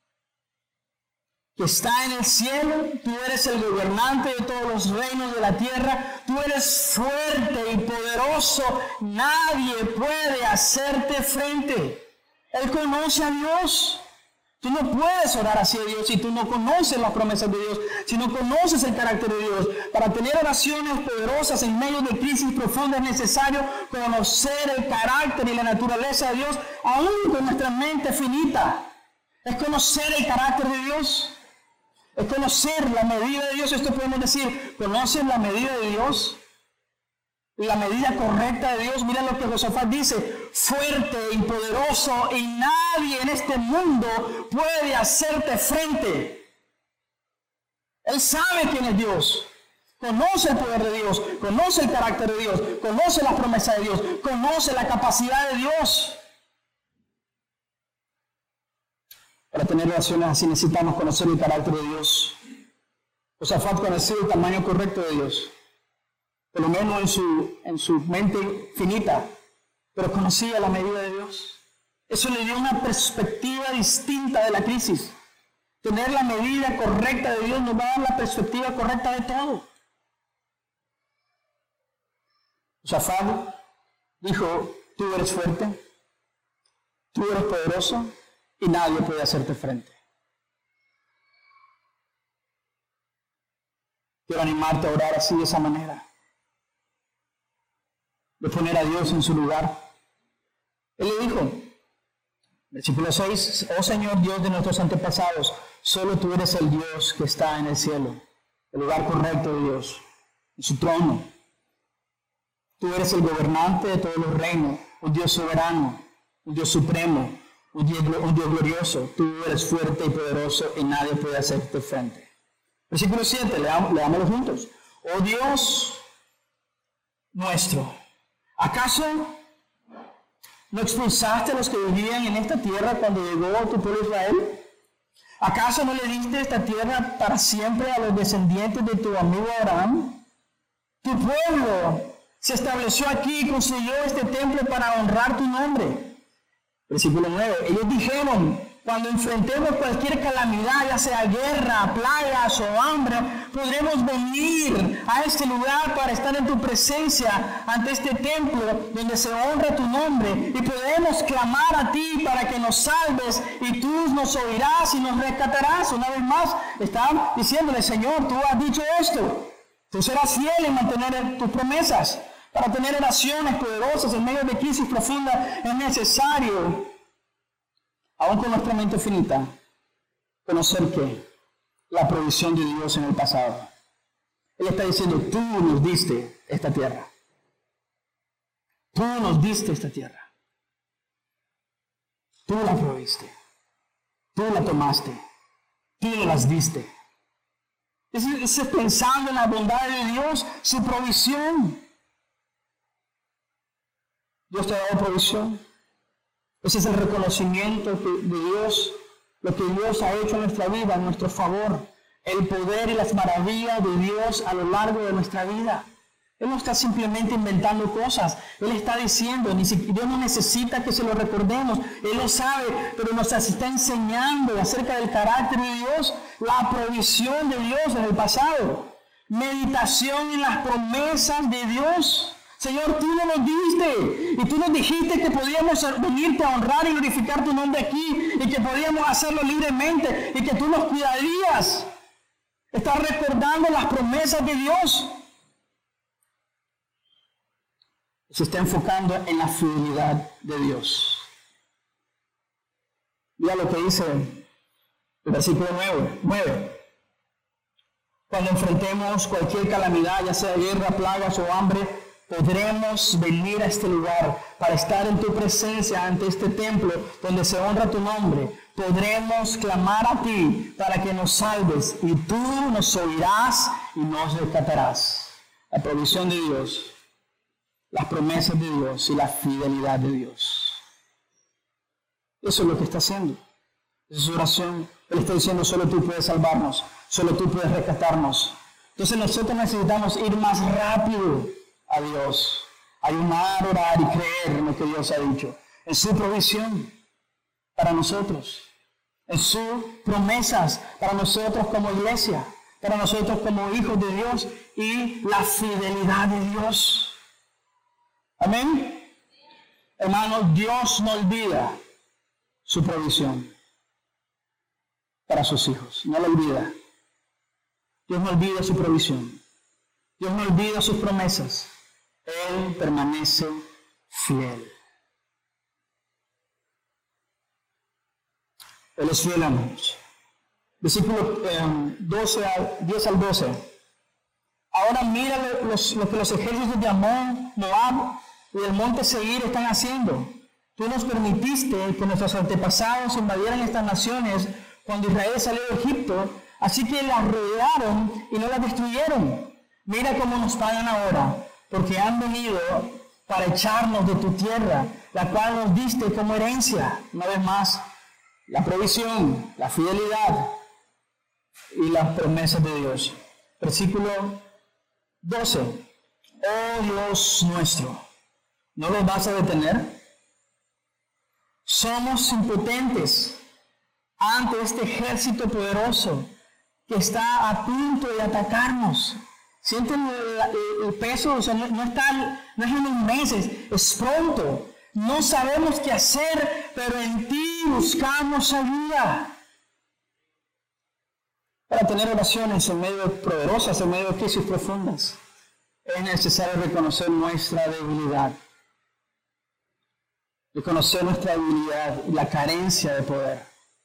que está en el cielo, tú eres el gobernante de todos los reinos de la tierra, tú eres fuerte y poderoso, nadie puede hacerte frente. Él conoce a Dios. Tú no puedes orar hacia Dios si tú no conoces las promesas de Dios, si no conoces el carácter de Dios. Para tener oraciones poderosas en medio de crisis profundas es necesario conocer el carácter y la naturaleza de Dios, aún con nuestra mente finita. Es conocer el carácter de Dios, es conocer la medida de Dios. Esto podemos decir, ¿conoces la medida de Dios? La medida correcta de Dios. Mira lo que Josafat dice, fuerte y poderoso, y nadie en este mundo puede hacerte frente. Él sabe quién es Dios, conoce el poder de Dios, conoce el carácter de Dios, conoce la promesa de Dios, conoce la capacidad de Dios. Para tener relaciones así necesitamos conocer el carácter de Dios. Josafat conocía el tamaño correcto de Dios, por lo menos en su, en su mente finita, pero conocía la medida de Dios. Eso le dio una perspectiva distinta de la crisis. Tener la medida correcta de Dios nos va a dar la perspectiva correcta de todo. Josafat dijo, tú eres fuerte, tú eres poderoso y nadie puede hacerte frente. Quiero animarte a orar así, de esa manera, de poner a Dios en su lugar. Él le dijo, versículo seis, oh Señor Dios de nuestros antepasados, solo tú eres el Dios que está en el cielo, el lugar correcto de Dios, en su trono. Tú eres el gobernante de todos los reinos, un Dios soberano, un Dios supremo, un Dios, un Dios glorioso. Tú eres fuerte y poderoso y nadie puede hacerte frente. Versículo siete, leamos, leámoslo juntos. Oh Dios nuestro, ¿acaso no expulsaste a los que vivían en esta tierra cuando llegó tu pueblo Israel? ¿Acaso no le diste esta tierra para siempre a los descendientes de tu amigo Abraham? Tu pueblo se estableció aquí y construyó este templo para honrar tu nombre. Versículo nueve. Ellos dijeron, cuando enfrentemos cualquier calamidad, ya sea guerra, plagas o hambre, podremos venir a este lugar para estar en tu presencia, ante este templo donde se honra tu nombre, y podemos clamar a ti para que nos salves, y tú nos oirás y nos rescatarás. Una vez más, están diciéndole, Señor, tú has dicho esto, tú serás fiel en mantener tus promesas. Para tener oraciones poderosas en medio de crisis profunda es necesario, aún con nuestra mente finita, conocer que la provisión de Dios en el pasado. Él está diciendo, tú nos diste esta tierra. Tú nos diste esta tierra. Tú la proviste. Tú la tomaste. Tú nos las diste. Ese es pensando en la bondad de Dios, su provisión. Dios te ha dado provisión. Ese es el reconocimiento de Dios, lo que Dios ha hecho en nuestra vida, a nuestro favor. El poder y las maravillas de Dios a lo largo de nuestra vida. Él no está simplemente inventando cosas. Él está diciendo, ni siquiera, Dios no necesita que se lo recordemos. Él lo sabe, pero nos está enseñando acerca del carácter de Dios, la provisión de Dios en el pasado. Meditación en las promesas de Dios. Señor, tú nos diste y tú nos dijiste que podíamos venirte a honrar y glorificar tu nombre aquí y que podíamos hacerlo libremente y que tú nos cuidarías. Estás recordando las promesas de Dios. Se está enfocando en la fidelidad de Dios. Mira lo que dice el versículo nueve. Cuando enfrentemos cualquier calamidad, ya sea guerra, plagas o hambre, podremos venir a este lugar para estar en tu presencia ante este templo donde se honra tu nombre. Podremos clamar a ti para que nos salves y tú nos oirás y nos rescatarás. La provisión de Dios, las promesas de Dios y la fidelidad de Dios. Eso es lo que está haciendo. Esa es su oración. Él está diciendo, solo tú puedes salvarnos, solo tú puedes rescatarnos. Entonces nosotros necesitamos ir más rápido a Dios, ayunar, orar y creer en lo que Dios ha dicho, en su provisión para nosotros, en sus promesas para nosotros como iglesia, para nosotros como hijos de Dios y la fidelidad de Dios. Amén. Hermanos, Dios no olvida su provisión para sus hijos. No lo olvida. Dios no olvida su provisión. Dios no olvida sus promesas. Él permanece fiel. Él es fiel a nosotros. Versículo eh, doce al, diez al doce. Ahora mira lo, los, lo que los ejércitos de Amón, Moab y el monte Seir están haciendo. Tú nos permitiste que nuestros antepasados invadieran estas naciones cuando Israel salió de Egipto, así que las rodearon y no las destruyeron. Mira cómo nos pagan ahora, porque han venido para echarnos de tu tierra, la cual nos diste como herencia. Una vez más, la provisión, la fidelidad y las promesas de Dios. Versículo doce. Oh Dios nuestro, ¿no los vas a detener? Somos impotentes ante este ejército poderoso que está a punto de atacarnos. ¿Sienten el, el peso? O sea, no, no, está, no es en unos meses, es pronto. No sabemos qué hacer, pero en ti buscamos ayuda. Para tener oraciones en medio de poderosas, en medio de crisis profundas, es necesario reconocer nuestra debilidad. Reconocer nuestra debilidad y la carencia de poder.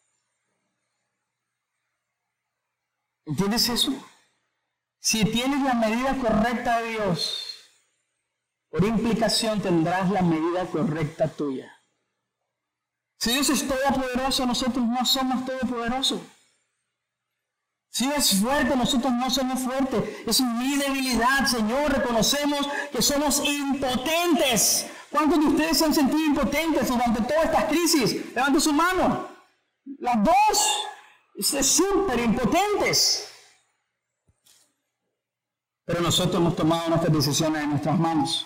¿Entiendes eso? Si tienes la medida correcta de Dios, por implicación tendrás la medida correcta tuya. Si Dios es todopoderoso, nosotros no somos todopoderosos. Si Dios es fuerte, nosotros no somos fuertes. Es mi debilidad, Señor. Reconocemos que somos impotentes. ¿Cuántos de ustedes se han sentido impotentes durante todas estas crisis? Levanten su mano. Las dos. Es súper impotentes. Pero nosotros hemos tomado nuestras decisiones en nuestras manos.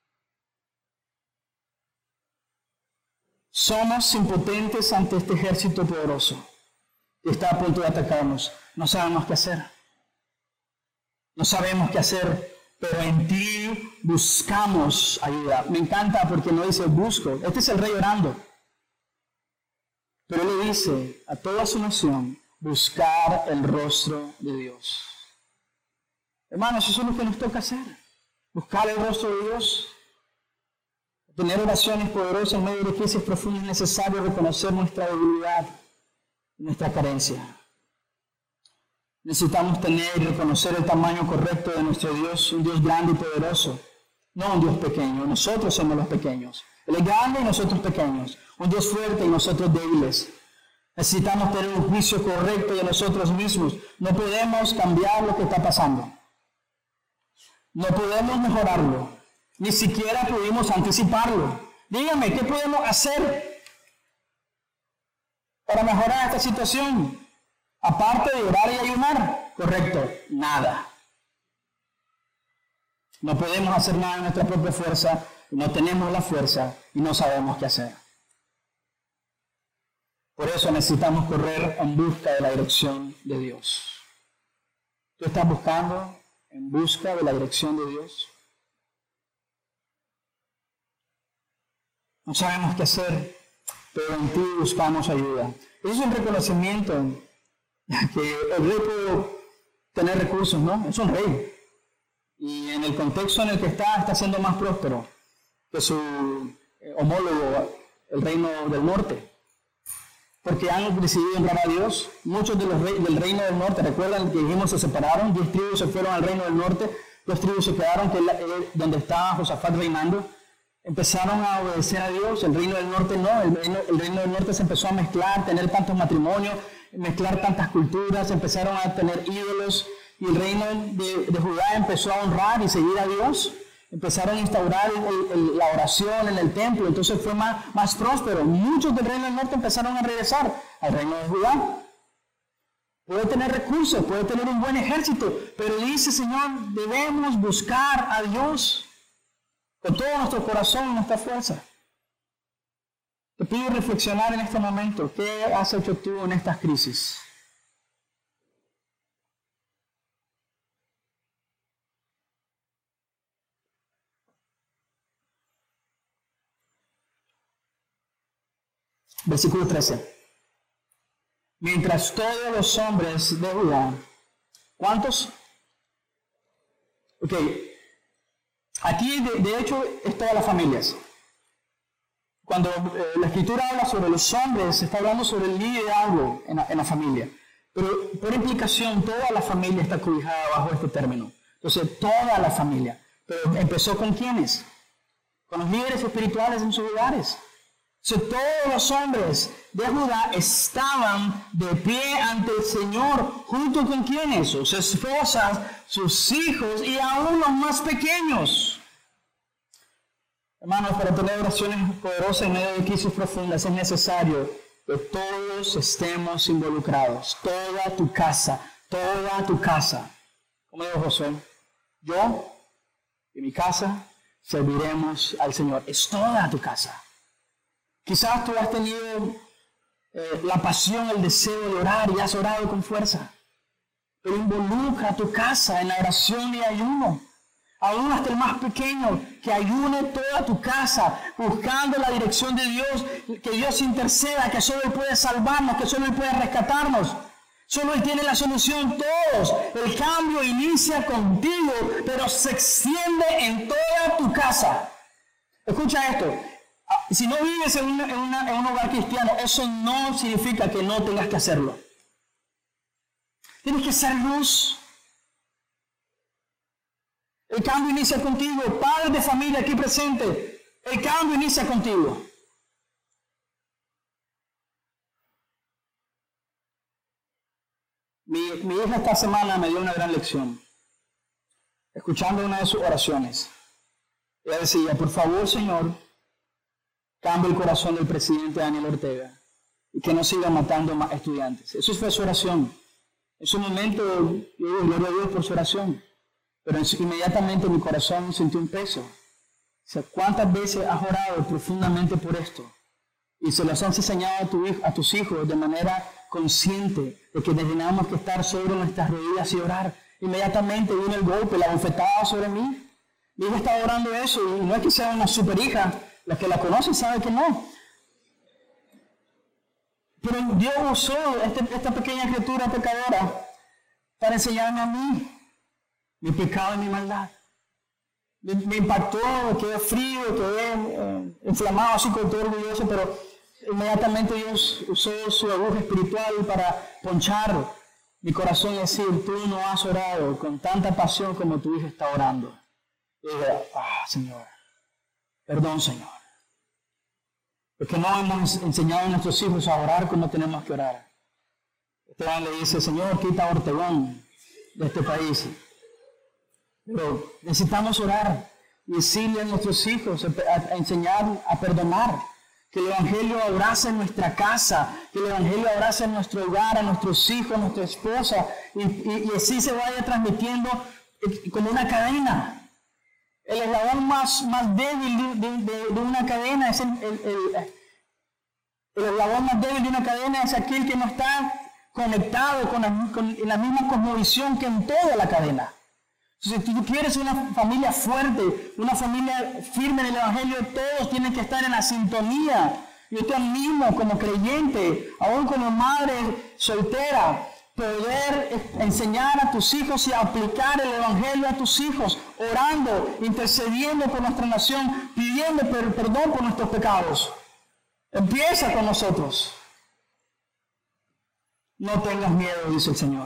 Somos impotentes ante este ejército poderoso que está a punto de atacarnos. No sabemos qué hacer. No sabemos qué hacer, pero en ti buscamos ayuda. Me encanta porque no dice busco. Este es el rey orando. Pero él le dice a toda su nación, buscar el rostro de Dios. Hermanos, eso es lo que nos toca hacer. Buscar el rostro de Dios. Tener oraciones poderosas en medio de crisis profundas es necesario reconocer nuestra debilidad y nuestra carencia. Necesitamos tener y reconocer el tamaño correcto de nuestro Dios, un Dios grande y poderoso, no un Dios pequeño. Nosotros somos los pequeños. Él es grande y nosotros pequeños. Un Dios fuerte y nosotros débiles. Necesitamos tener un juicio correcto de nosotros mismos. No podemos cambiar lo que está pasando. No podemos mejorarlo. Ni siquiera pudimos anticiparlo. Dígame, ¿qué podemos hacer para mejorar esta situación? Aparte de orar y ayunar. Correcto, nada. No podemos hacer nada en nuestra propia fuerza, no tenemos la fuerza y no sabemos qué hacer. Por eso necesitamos correr en busca de la dirección de Dios. ¿Tú estás buscando en busca de la dirección de Dios? No sabemos qué hacer, pero en ti buscamos ayuda. Eso es un reconocimiento que el rey puede tener recursos, ¿no? Es un rey. Y en el contexto en el que está, está siendo más próspero que su homólogo, el reino del norte. Porque han decidido honrar a Dios. Muchos de los reyes del reino del norte, recuerdan que dijimos, se separaron, diez tribus se fueron al reino del norte, dos tribus se quedaron, que es la, eh, donde estaba Josafat reinando. Empezaron a obedecer a Dios, el reino del norte no, el reino, el reino del norte se empezó a mezclar, tener tantos matrimonios, mezclar tantas culturas, empezaron a tener ídolos, y el reino de, de Judá empezó a honrar y seguir a Dios. Empezaron a instaurar el, el, la oración en el templo, entonces fue más, más próspero. Muchos del reino del norte empezaron a regresar al reino de Judá. Puede tener recursos, puede tener un buen ejército, pero dice, Señor, debemos buscar a Dios con todo nuestro corazón y nuestra fuerza. Te pido reflexionar en este momento. ¿Qué has hecho tú en estas crisis? Versículo trece. Mientras todos los hombres de Judá, ¿cuántos? Ok, aquí de, de hecho es todas las familias. Cuando eh, la escritura habla sobre los hombres, se está hablando sobre el liderazgo en la, en la familia. Pero por implicación, toda la familia está cobijada bajo este término. Entonces, toda la familia. Pero empezó con ¿quiénes? Con los líderes espirituales en sus hogares. So, todos los hombres de Judá estaban de pie ante el Señor, junto con quienes, sus esposas, sus hijos y aún los más pequeños. Hermanos, para tener oraciones poderosas en medio de crisis profundas es necesario que todos estemos involucrados. Toda tu casa, toda tu casa. Como dijo Josué, yo y mi casa serviremos al Señor. Es toda tu casa. Quizás tú has tenido eh, la pasión, el deseo de orar y has orado con fuerza. Pero involucra a tu casa en la oración y ayuno. Aún hasta el más pequeño, que ayune toda tu casa, buscando la dirección de Dios, que Dios interceda, que solo Él puede salvarnos, que solo Él puede rescatarnos. Solo Él tiene la solución. Todos. El cambio inicia contigo, pero se extiende en toda tu casa. Escucha esto. Si no vives en, una, en, una, en un hogar cristiano, eso no significa que no tengas que hacerlo. Tienes que ser luz. El cambio inicia contigo. Padres de familia aquí presente, el cambio inicia contigo. Mi, mi hija esta semana me dio una gran lección. Escuchando una de sus oraciones. Ella decía, por favor, Señor, cambia el corazón del presidente Daniel Ortega y que no siga matando más estudiantes. Eso fue su oración. En su momento, yo digo, gloria a Dios por su oración. Pero inmediatamente mi corazón sintió un peso. O sea, ¿cuántas veces has orado profundamente por esto? Y se los has enseñado a, tu, a tus hijos de manera consciente de que tenemos que estar sobre nuestras rodillas y orar. Inmediatamente vino el golpe, la bofetada sobre mí. Mi hija estaba orando eso y no es que sea una super hija. Los que la conocen saben que no. Pero Dios usó este, esta pequeña criatura pecadora para enseñarme a mí mi pecado y mi maldad. Me, me impactó, quedé frío, quedé eh, inflamado, así con todo orgulloso, pero inmediatamente Dios usó su aguja espiritual para ponchar mi corazón y decir, tú no has orado con tanta pasión como tu hija está orando. Y dije, ah, Señor, perdón, Señor. Porque no hemos enseñado a nuestros hijos a orar como tenemos que orar. Esteban le dice, Señor, quita a Ortegón de este país. Pero necesitamos orar y decirle a nuestros hijos, a, a enseñar a perdonar. Que el Evangelio abrace nuestra casa, que el Evangelio abrace nuestro hogar, a nuestros hijos, a nuestra esposa, y, y, y así se vaya transmitiendo como una cadena. El eslabón más, más débil de, de, de una cadena es el, el, el, el eslabón más débil de una cadena es aquel que no está conectado con la, con la misma cosmovisión que en toda la cadena. Entonces, si tú quieres una familia fuerte, una familia firme en el Evangelio, todos tienen que estar en la sintonía. Yo te animo como creyente, aún como madre soltera, poder enseñar a tus hijos y aplicar el Evangelio a tus hijos, orando, intercediendo por nuestra nación, pidiendo per- perdón por nuestros pecados. Empieza con nosotros. No tengas miedo, dice el Señor.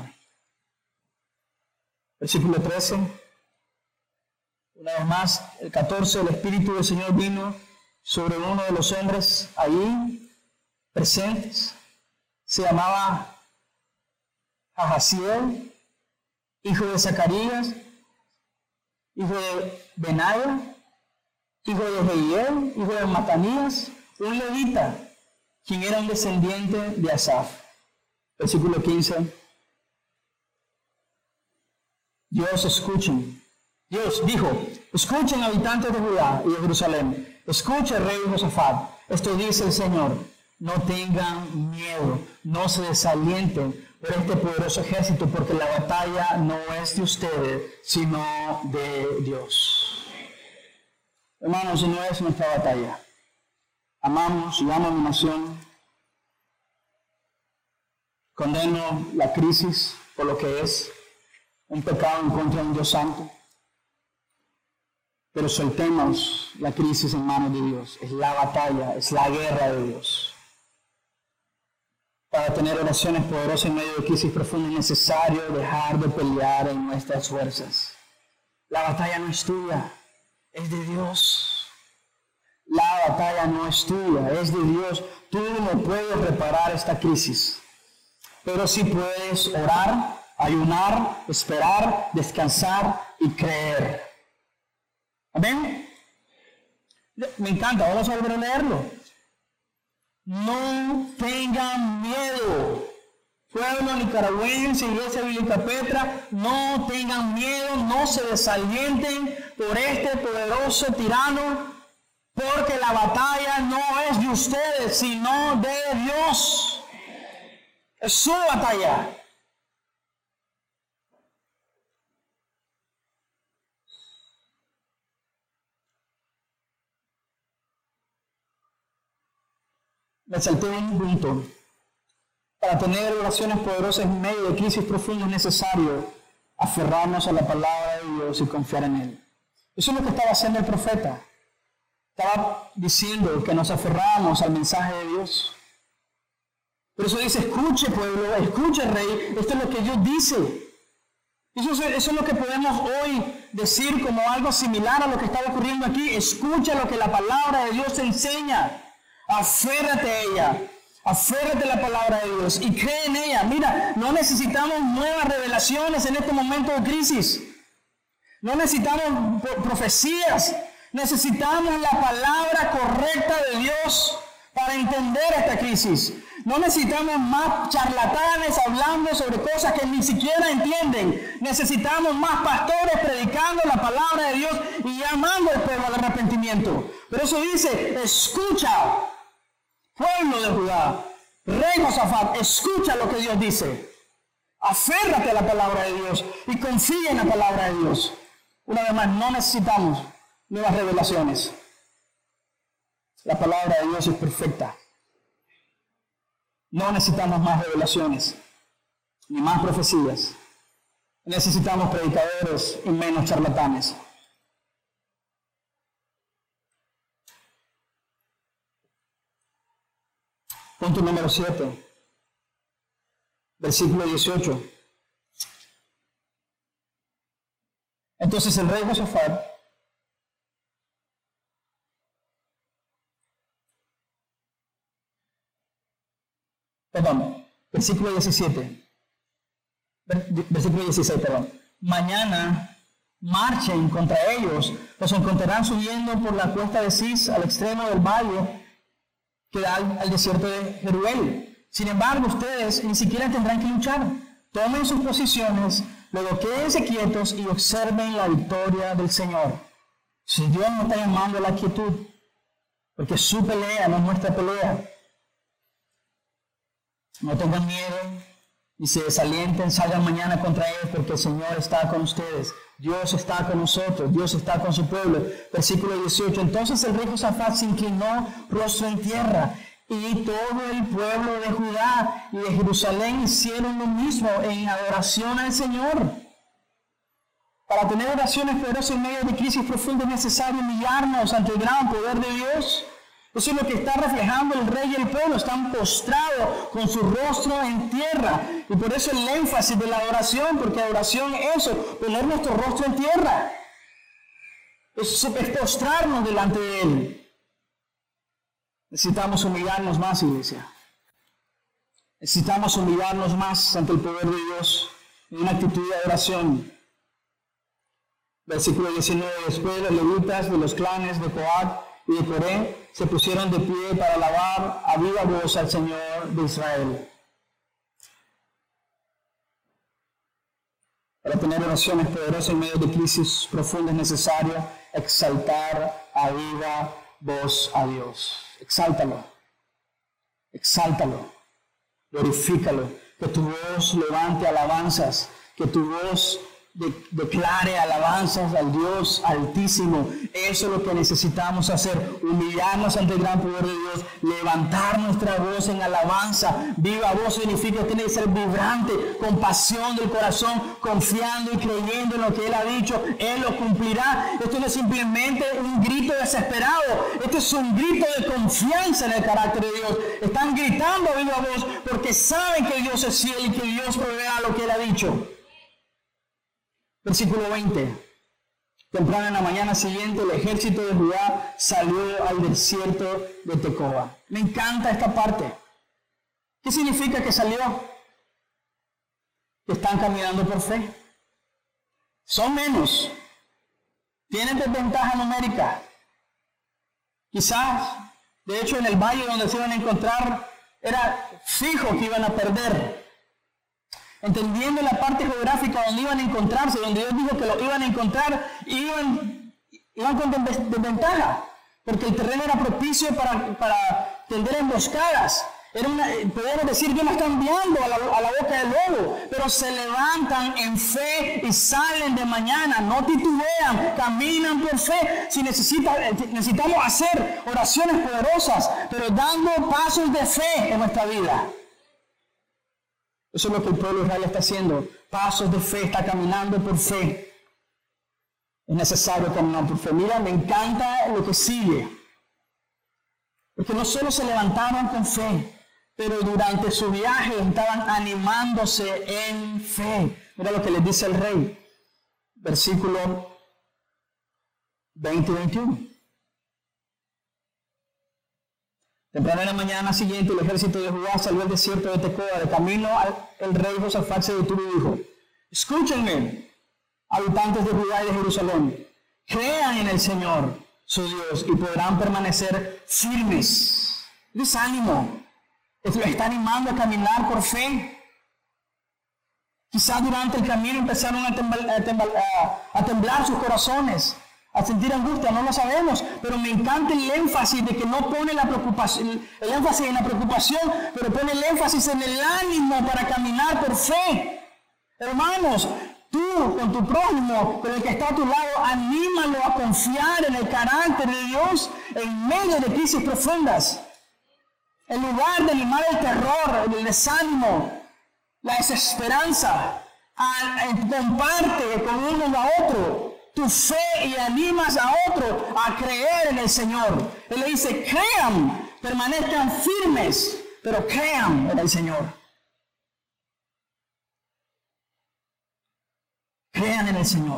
Versículo trece. Una vez más, el catorce, el Espíritu del Señor vino sobre uno de los hombres ahí presentes. Se llamaba Jahaziel, hijo de Zacarías, hijo de Benaya, hijo de Jehiel, hijo de Matanías, un levita, quien era un descendiente de Asaf. Versículo quince. Dios escuchen. Dios dijo, escuchen habitantes de Judá y de Jerusalén. Escuche, rey Josafat. Esto dice el Señor. No tengan miedo, no se desalienten por este poderoso ejército, porque la batalla no es de ustedes, sino de Dios. Hermanos, no es nuestra batalla. Amamos y amo a mi nación. Condeno la crisis por lo que es un pecado en contra de un Dios santo. Pero soltemos la crisis en manos de Dios. Es la batalla, es la guerra de Dios. Para tener oraciones poderosas en medio de crisis profundas es necesario dejar de pelear en nuestras fuerzas. La batalla no es tuya, es de Dios. La batalla no es tuya, es de Dios. Tú no puedes reparar esta crisis, pero sí puedes orar, ayunar, esperar, descansar y creer. ¿Amén? Me encanta, vamos a volver a leerlo. No tengan miedo. Pueblo nicaragüense, Iglesia Bíblica Petra, no tengan miedo, no se desalienten por este poderoso tirano, porque la batalla no es de ustedes, sino de Dios. Es su batalla. Me salté un punto. Para tener oraciones poderosas en medio de crisis profundas es necesario aferrarnos a la palabra de Dios y confiar en Él. Eso es lo que estaba haciendo el profeta. Estaba diciendo que nos aferramos al mensaje de Dios. Por eso dice, escuche pueblo, escuche rey, esto es lo que Dios dice. Eso es, eso es lo que podemos hoy decir como algo similar a lo que estaba ocurriendo aquí. Escucha lo que la palabra de Dios te enseña. Aférrate a ella, aférrate a la palabra de Dios y cree en ella. Mira, no necesitamos nuevas revelaciones en este momento de crisis. No necesitamos profecías. Necesitamos la palabra correcta de Dios para entender esta crisis. No necesitamos más charlatanes hablando sobre cosas que ni siquiera entienden. Necesitamos más pastores predicando la palabra de Dios y llamando al pueblo al arrepentimiento. Por eso dice, escucha, pueblo de Judá, rey Josafat, escucha lo que Dios dice. Aférrate a la palabra de Dios y confía en la palabra de Dios. Una vez más, no necesitamos nuevas revelaciones. La palabra de Dios es perfecta. No necesitamos más revelaciones, ni más profecías. Necesitamos predicadores y menos charlatanes. Punto número siete, versículo dieciocho. Entonces el rey Josafat Perdón, versículo diecisiete. Versículo dieciséis, perdón. Mañana marchen contra ellos, los encontrarán subiendo por la cuesta de Cis al extremo del valle que da al, al desierto de Jeruel. Sin embargo, ustedes ni siquiera tendrán que luchar. Tomen sus posiciones, luego quédense quietos y observen la victoria del Señor. Si Dios nos está llamando a la quietud, porque su pelea no es nuestra pelea. No tengan miedo, ni se desalienten, salgan mañana contra ellos, porque el Señor está con ustedes. Dios está con nosotros, Dios está con su pueblo. Versículo dieciocho. Entonces el rey Josafat se inclinó rostro en tierra, y todo el pueblo de Judá y de Jerusalén hicieron lo mismo en adoración al Señor. Para tener oraciones poderosas en medio de crisis profundas es necesario humillarnos ante el gran poder de Dios. Eso es lo que está reflejando el rey y el pueblo. Están postrados con su rostro en tierra. Y por eso el énfasis de la adoración, porque adoración es eso, poner nuestro rostro en tierra. Es, es postrarnos delante de Él. Necesitamos humillarnos más, iglesia. Necesitamos humillarnos más ante el poder de Dios en una actitud de adoración. Versículo diecinueve. Después los levitas de los clanes de Coat y de Coré se pusieron de pie para alabar a viva voz al Señor de Israel. Para tener oraciones poderosas en medio de crisis profundas es necesario exaltar a viva voz a Dios. Exáltalo, exáltalo, glorifícalo, que tu voz levante alabanzas, que tu voz De, declare alabanzas al Dios Altísimo. Eso es lo que necesitamos hacer, humillarnos ante el gran poder de Dios, levantar nuestra voz en alabanza. Viva voz significa tiene que ser vibrante, con pasión del corazón, confiando y creyendo en lo que Él ha dicho. Él lo cumplirá. Esto no es simplemente un grito desesperado, esto es un grito de confianza en el carácter de Dios. Están gritando a viva voz porque saben que Dios es fiel y que Dios proveerá lo que Él ha dicho. Versículo veinte. Temprano en la mañana siguiente, el ejército de Judá salió al desierto de Tecoa. Me encanta esta parte. ¿Qué significa que salió? Que están caminando por fe. Son menos. Tienen desventaja numérica. Quizás, de hecho, en el valle donde se iban a encontrar, era fijo que iban a perder. Entendiendo la parte geográfica donde iban a encontrarse, donde Dios dijo que lo iban a encontrar, iban, iban con desventaja, porque el terreno era propicio para, para tender emboscadas. Era una, podemos decir, Dios la está enviando a la, a la boca del lobo, pero se levantan en fe y salen de mañana, no titubean, caminan por fe. Si necesita, necesitamos hacer oraciones poderosas, pero dando pasos de fe en nuestra vida. Eso es lo que el pueblo de Israel está haciendo. Pasos de fe, está caminando por fe. Es necesario caminar por fe. Mira, me encanta lo que sigue. Porque no solo se levantaron con fe, pero durante su viaje estaban animándose en fe. Mira lo que les dice el rey. Versículo veinte y veintiuno. Temprano en la mañana siguiente, el ejército de Judá salió al desierto de Tecoa. De camino, el rey Josafat se detuvo y dijo: escúchenme, habitantes de Judá y de Jerusalén, crean en el Señor, su Dios, y podrán permanecer firmes. Desánimo. Esto lo está animando a caminar por fe. Quizás durante el camino empezaron a temblar, a temblar, a, a temblar sus corazones, a sentir angustia, no lo sabemos, pero me encanta el énfasis de que no pone la preocupación, el énfasis en la preocupación, pero pone el énfasis en el ánimo para caminar por fe. Hermanos, tú con tu prójimo, con el que está a tu lado, anímalo a confiar en el carácter de Dios en medio de crisis profundas. En lugar de animar el terror, el desánimo, la desesperanza, a, a, comparte con uno a otro tu fe y animas a otro a creer en el Señor. Él le dice: crean, permanezcan firmes, pero crean en el Señor. Crean en el Señor.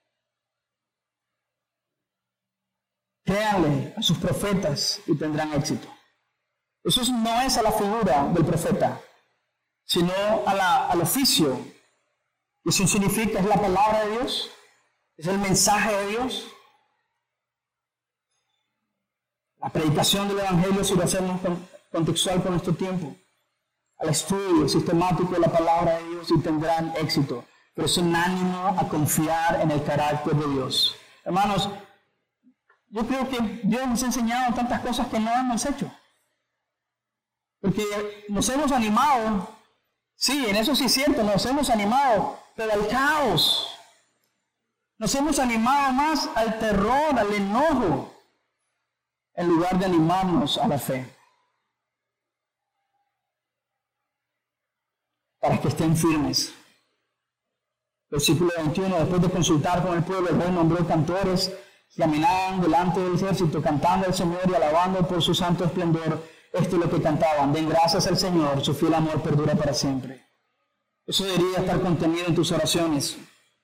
Créanle a sus profetas y tendrán éxito. Eso no es a la figura del profeta, sino a la, al oficio. Eso significa, es la palabra de Dios. Es el mensaje de Dios. La predicación del Evangelio, si lo hacemos contextual por nuestro tiempo, al estudio sistemático de la palabra de Dios, y tendrán éxito. Pero es un ánimo a confiar en el carácter de Dios. Hermanos, yo creo que Dios nos ha enseñado tantas cosas que no hemos hecho. Porque nos hemos animado, sí, en eso sí es cierto, nos hemos animado, pero al caos. Nos hemos animado más al terror, al enojo, en lugar de animarnos a la fe. Para que estén firmes. Versículo veintiuno, después de consultar con el pueblo, el rey nombró cantores que caminaban delante del ejército, cantando al Señor y alabando por su santo esplendor. Esto es lo que cantaban: den gracias al Señor, su fiel amor perdura para siempre. Eso debería estar contenido en tus oraciones.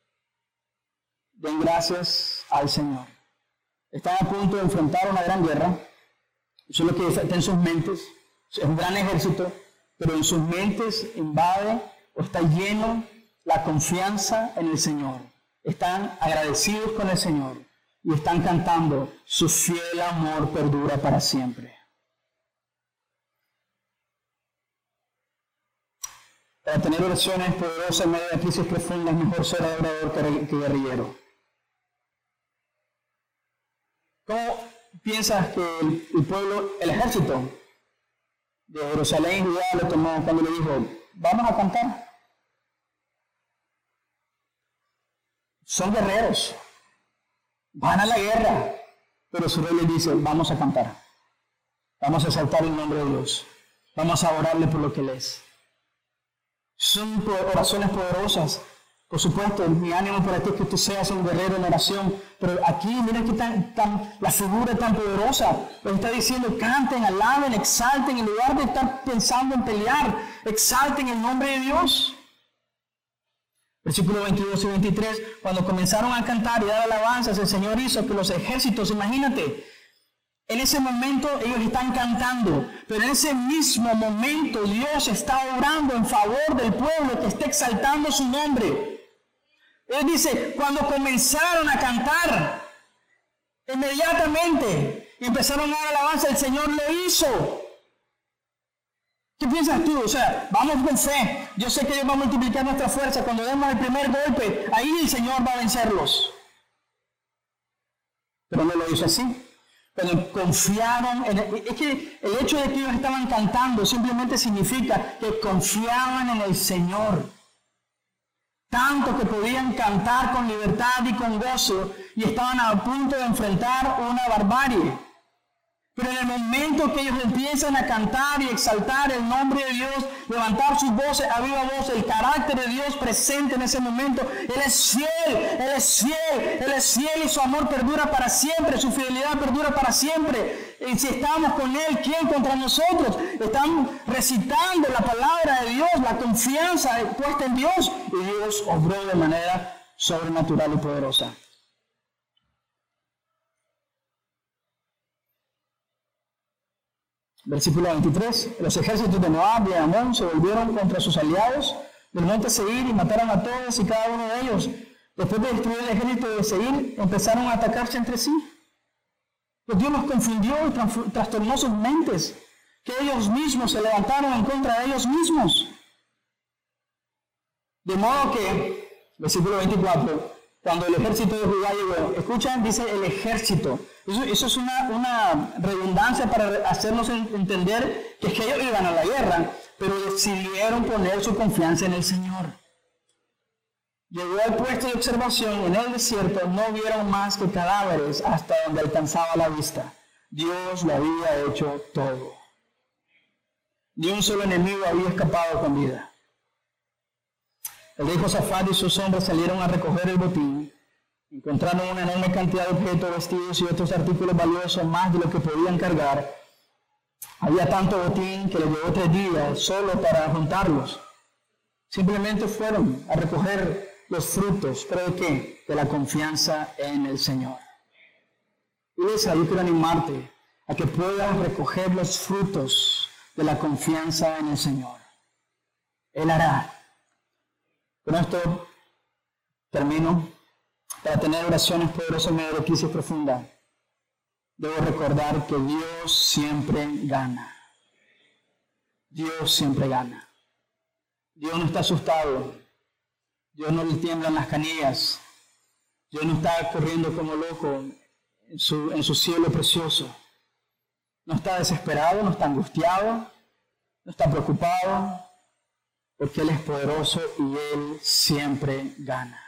Den gracias al Señor. Están a punto de enfrentar una gran guerra. Eso es lo que está en sus mentes. Es un gran ejército, pero en sus mentes invade o está lleno la confianza en el Señor. Están agradecidos con el Señor y están cantando: su fiel amor perdura para siempre. Para tener oraciones poderosas en medio de crisis profundas, es mejor ser adorador que guerrillero. ¿Cómo piensas que el, el pueblo, el ejército de Jerusalén y Judá lo tomó cuando le dijo: vamos a cantar? Son guerreros, van a la guerra, pero su rey les dice: vamos a cantar, vamos a exaltar el nombre de Dios, vamos a orarle por lo que Él es. Son oraciones poderosas. Por supuesto, mi ánimo para ti es que tú seas un guerrero en oración, pero aquí miren que tan, tan, la figura es tan poderosa. Les está diciendo: canten, alaben, exalten, en lugar de estar pensando en pelear, exalten el nombre de Dios. Versículos veintidós y veintitrés, cuando comenzaron a cantar y dar alabanzas, el Señor hizo que los ejércitos, imagínate, en ese momento ellos están cantando, pero en ese mismo momento Dios está orando en favor del pueblo que está exaltando su nombre. Él dice: cuando comenzaron a cantar, inmediatamente empezaron a dar alabanza, el Señor lo hizo. ¿Qué piensas tú? O sea, vamos con fe. Yo sé que Dios va a multiplicar nuestra fuerza. Cuando demos el primer golpe, ahí el Señor va a vencerlos. Pero no lo hizo así. Cuando confiaron en el, es que el hecho de que ellos estaban cantando simplemente significa que confiaban en el Señor. Tanto que podían cantar con libertad y con gozo y estaban a punto de enfrentar una barbarie. Pero en el momento que ellos empiezan a cantar y exaltar el nombre de Dios, levantar sus voces a viva voz, el carácter de Dios presente en ese momento, Él es fiel, Él es fiel, Él es fiel y su amor perdura para siempre, su fidelidad perdura para siempre. Y si estamos con Él, ¿quién contra nosotros? Estamos recitando la palabra de Dios, la confianza puesta en Dios, y Dios obró de manera sobrenatural y poderosa. Versículo veintitrés, los ejércitos de Moab y de Amón se volvieron contra sus aliados del monte Seir y mataron a todos y cada uno de ellos. Después de destruir el ejército de Seir, empezaron a atacarse entre sí. Pues Dios los confundió y trastornó sus mentes, que ellos mismos se levantaron en contra de ellos mismos. De modo que, versículo veinticuatro, cuando el ejército de Judá llegó, escuchan, dice el ejército. Eso, eso es una, una redundancia para hacernos entender que es que ellos iban a la guerra, pero decidieron poner su confianza en el Señor. Llegó al puesto de observación en el desierto, no vieron más que cadáveres hasta donde alcanzaba la vista. Dios lo había hecho todo. Ni un solo enemigo había escapado con vida. El rey Josafat y sus hombres salieron a recoger el botín. Encontraron una enorme cantidad de objetos, vestidos y otros artículos valiosos, más de lo que podían cargar. Había tanto botín que les llevó tres días solo para juntarlos. Simplemente fueron a recoger los frutos, ¿pero de qué? De la confianza en el Señor. Iglesia, yo quiero animarte a que puedas recoger los frutos de la confianza en el Señor. Él hará. Con esto termino. Para tener oraciones poderosas en medio de crisis profunda, debo recordar que Dios siempre gana. Dios siempre gana. Dios no está asustado. Dios no le tiemblan las canillas. Dios no está corriendo como loco en su, en su cielo precioso. No está desesperado, no está angustiado, no está preocupado, porque Él es poderoso y Él siempre gana.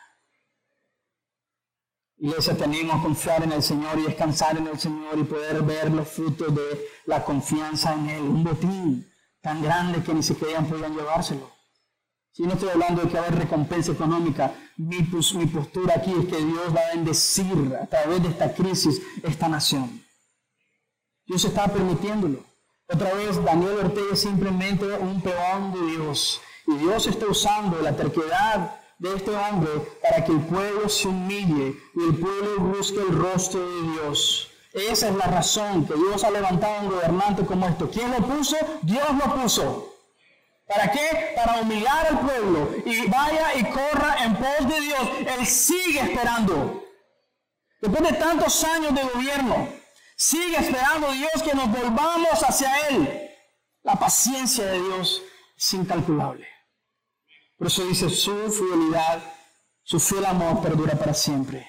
Iglesia, tenemos que confiar en el Señor y descansar en el Señor y poder ver los frutos de la confianza en Él. Un botín tan grande que ni siquiera podían llevárselo. Si no estoy hablando de que va a haber recompensa económica, mi, mi postura aquí es que Dios va a bendecir a través de esta crisis esta nación. Dios está permitiéndolo. Otra vez, Daniel Ortega es simplemente un peón de Dios. Y Dios está usando la terquedad de este hombre para que el pueblo se humille y el pueblo busque el rostro de Dios. Esa es la razón que Dios ha levantado a un gobernante como esto. ¿Quién lo puso? Dios lo puso. ¿Para qué? Para humillar al pueblo. Y vaya y corra en pos de Dios. Él sigue esperando. Después de tantos años de gobierno, sigue esperando Dios que nos volvamos hacia Él. La paciencia de Dios es incalculable. Por eso dice, su fidelidad, su fiel amor perdura para siempre.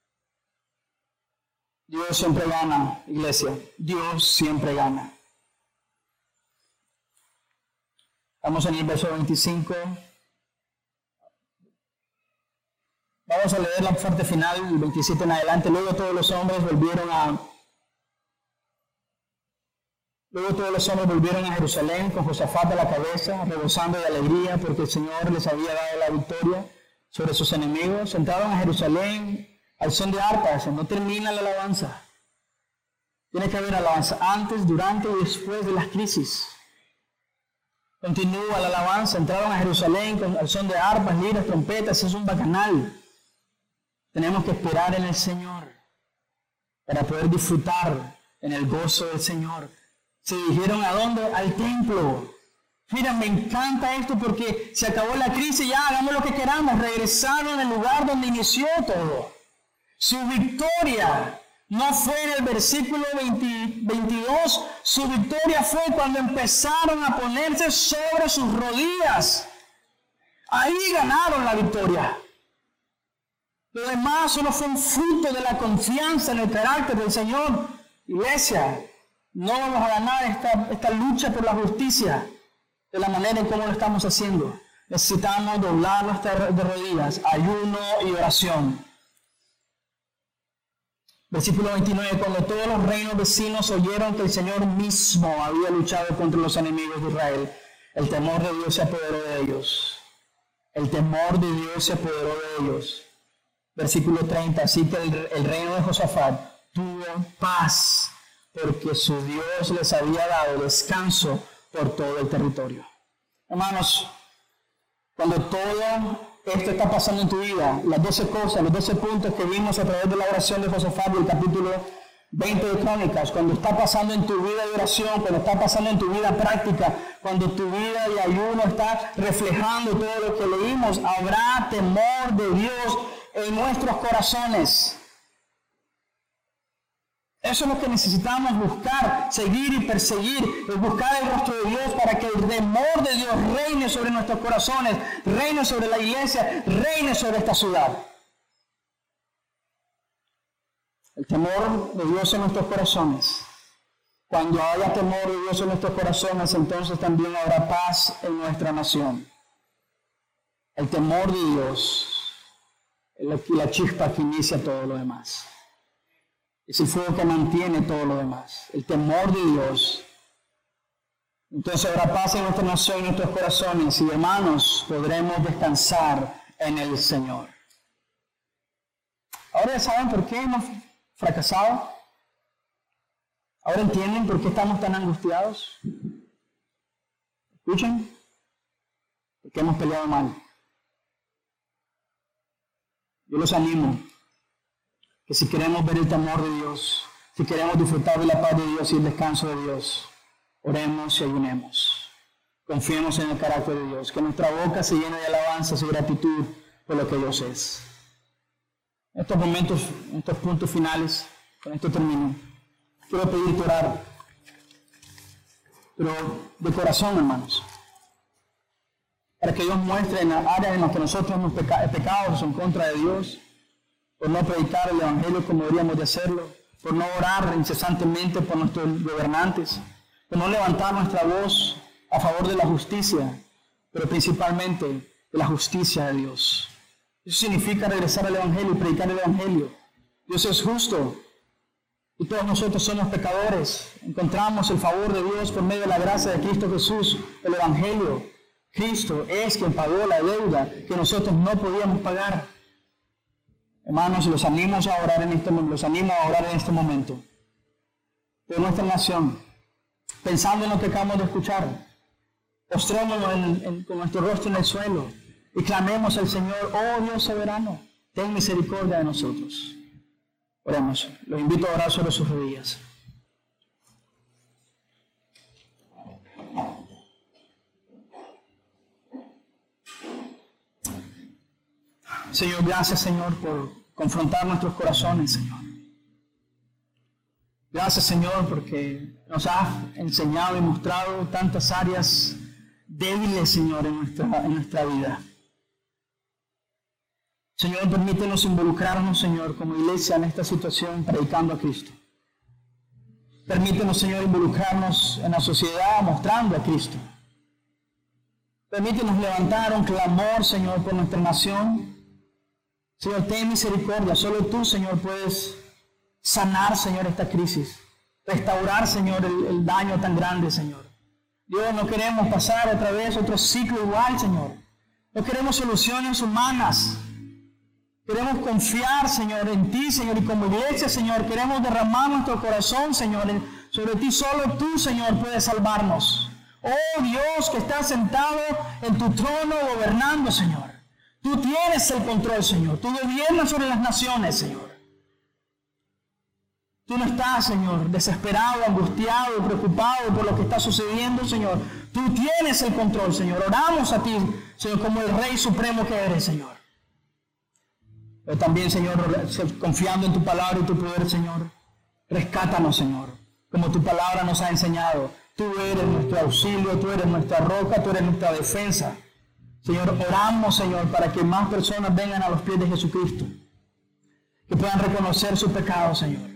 Dios siempre gana, iglesia. Dios siempre gana. Estamos en el verso veinticinco. Vamos a leer la parte final, el veintisiete en adelante. Luego todos los hombres volvieron a... Luego todos los hombres volvieron a Jerusalén con Josafat a la cabeza, rebosando de alegría porque el Señor les había dado la victoria sobre sus enemigos. Entraron a Jerusalén al son de arpas. No termina la alabanza. Tiene que haber alabanza antes, durante y después de las crisis. Continúa la alabanza. Entraron a Jerusalén con al son de arpas, liras, trompetas. Es un bacanal. Tenemos que esperar en el Señor para poder disfrutar en el gozo del Señor. Se dirigieron ¿a dónde? Al templo. Mira, me encanta esto porque se acabó la crisis, ya hagamos lo que queramos. Regresaron al lugar donde inició todo. Su victoria no fue en el versículo veinte, veintidós. Su victoria fue cuando empezaron a ponerse sobre sus rodillas. Ahí ganaron la victoria. Lo demás solo fue un fruto de la confianza en el carácter del Señor. Iglesia, no vamos a ganar esta, esta lucha por la justicia de la manera en cómo lo estamos haciendo. Necesitamos doblar nuestras rodillas, ayuno y oración. Versículo veintinueve, cuando todos los reinos vecinos oyeron que el Señor mismo había luchado contra los enemigos de Israel, el temor de Dios se apoderó de ellos. El temor de Dios se apoderó de ellos. Versículo treinta, así que el, el reino de Josafat tuvo paz, porque su Dios les había dado descanso por todo el territorio. Hermanos, cuando todo esto está pasando en tu vida, las doce cosas, los doce puntos que vimos a través de la oración de Josafat y el capítulo veinte de Crónicas, cuando está pasando en tu vida de oración, cuando está pasando en tu vida práctica, cuando tu vida de ayuno está reflejando todo lo que leímos, habrá temor de Dios en nuestros corazones. Eso es lo que necesitamos buscar, seguir y perseguir, es buscar el rostro de Dios para que el temor de Dios reine sobre nuestros corazones, reine sobre la iglesia, reine sobre esta ciudad. El temor de Dios en nuestros corazones. Cuando haya temor de Dios en nuestros corazones, entonces también habrá paz en nuestra nación. El temor de Dios es la chispa que inicia todo lo demás. Es el fuego que mantiene todo lo demás. El temor de Dios. Entonces habrá paz en nuestra nación y en nuestros corazones. Y hermanos, podremos descansar en el Señor. Ahora ya saben por qué hemos fracasado. Ahora entienden por qué estamos tan angustiados. ¿Escuchan? Porque hemos peleado mal. Yo los animo que si queremos ver el temor de Dios, si queremos disfrutar de la paz de Dios y el descanso de Dios, oremos y ayunemos. Confiemos en el carácter de Dios, que nuestra boca se llene de alabanzas y gratitud por lo que Dios es. En estos momentos, en estos puntos finales, con esto termino. Quiero pedirte orar, pero de corazón, hermanos, para que Dios muestre en las áreas en las que nosotros hemos peca- pecado en contra de Dios, por no predicar el Evangelio como deberíamos de hacerlo, por no orar incesantemente por nuestros gobernantes, por no levantar nuestra voz a favor de la justicia, pero principalmente de la justicia de Dios. Eso significa regresar al Evangelio y predicar el Evangelio. Dios es justo y todos nosotros somos pecadores. Encontramos el favor de Dios por medio de la gracia de Cristo Jesús, el Evangelio. Cristo es quien pagó la deuda que nosotros no podíamos pagar. Hermanos, los animo a orar en este, los animo a orar en este momento por nuestra nación, pensando en lo que acabamos de escuchar. Postrémonos en, en, con nuestro rostro en el suelo y clamemos al Señor: oh Dios soberano, ten misericordia de nosotros. Oremos. Los invito a orar sobre sus rodillas. Señor, gracias, Señor, por confrontar nuestros corazones, Señor. Gracias, Señor, porque nos has enseñado y mostrado tantas áreas débiles, Señor, en nuestra, en nuestra vida. Señor, permítenos involucrarnos, Señor, como iglesia en esta situación, predicando a Cristo. Permítenos, Señor, involucrarnos en la sociedad, mostrando a Cristo. Permítenos levantar un clamor, Señor, por nuestra nación. Señor, ten misericordia. Solo tú, Señor, puedes sanar, Señor, esta crisis. Restaurar, Señor, el, el daño tan grande, Señor. Dios, no queremos pasar otra vez otro ciclo igual, Señor. No queremos soluciones humanas. Queremos confiar, Señor, en ti, Señor. Y como iglesia, Señor, queremos derramar nuestro corazón, Señor. Sobre ti solo tú, Señor, puedes salvarnos. Oh Dios, que estás sentado en tu trono gobernando, Señor. Tú tienes el control, Señor. Tú gobiernas sobre las naciones, Señor. Tú no estás, Señor, desesperado, angustiado, preocupado por lo que está sucediendo, Señor. Tú tienes el control, Señor. Oramos a ti, Señor, como el Rey Supremo que eres, Señor. Pero también, Señor, confiando en tu palabra y tu poder, Señor, rescátanos, Señor, como tu palabra nos ha enseñado. Tú eres nuestro auxilio, tú eres nuestra roca, tú eres nuestra defensa. Señor, oramos, Señor, para que más personas vengan a los pies de Jesucristo, que puedan reconocer su pecado, Señor.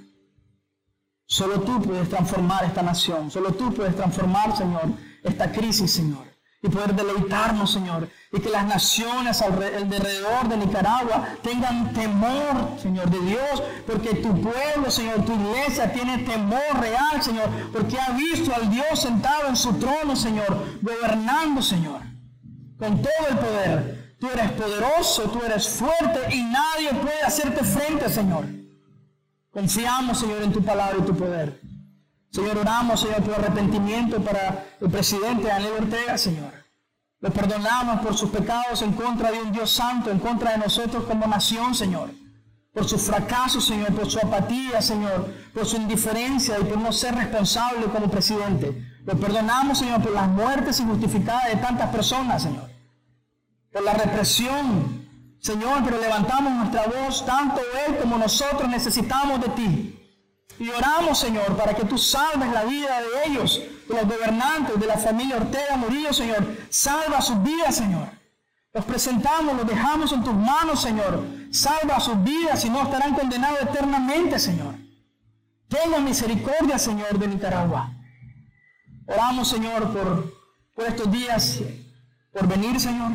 Solo tú puedes transformar esta nación, solo tú puedes transformar, Señor, esta crisis, Señor, y poder deleitarnos, Señor, y que las naciones alrededor de Nicaragua tengan temor, Señor, de Dios, porque tu pueblo, Señor, tu iglesia tiene temor real, Señor, porque ha visto al Dios sentado en su trono, Señor, gobernando, Señor, con todo el poder. Tú eres poderoso, tú eres fuerte y nadie puede hacerte frente, Señor. Confiamos, Señor, en tu palabra y tu poder. Señor, oramos, Señor, por arrepentimiento para el presidente Daniel Ortega, Señor. Le perdonamos por sus pecados en contra de un Dios santo, en contra de nosotros como nación, Señor. Por su fracaso, Señor, por su apatía, Señor, por su indiferencia y por no ser responsable como presidente. Le perdonamos, Señor, por las muertes injustificadas de tantas personas, Señor. Por la represión, Señor, pero levantamos nuestra voz, tanto Él como nosotros necesitamos de ti. Y oramos, Señor, para que tú salves la vida de ellos, de los gobernantes, de la familia Ortega Murillo, Señor. Salva sus vidas, Señor. Los presentamos, los dejamos en tus manos, Señor. Salva sus vidas y no estarán condenados eternamente, Señor. Tenga misericordia, Señor, de Nicaragua. Oramos, Señor, por, por estos días, por venir, Señor,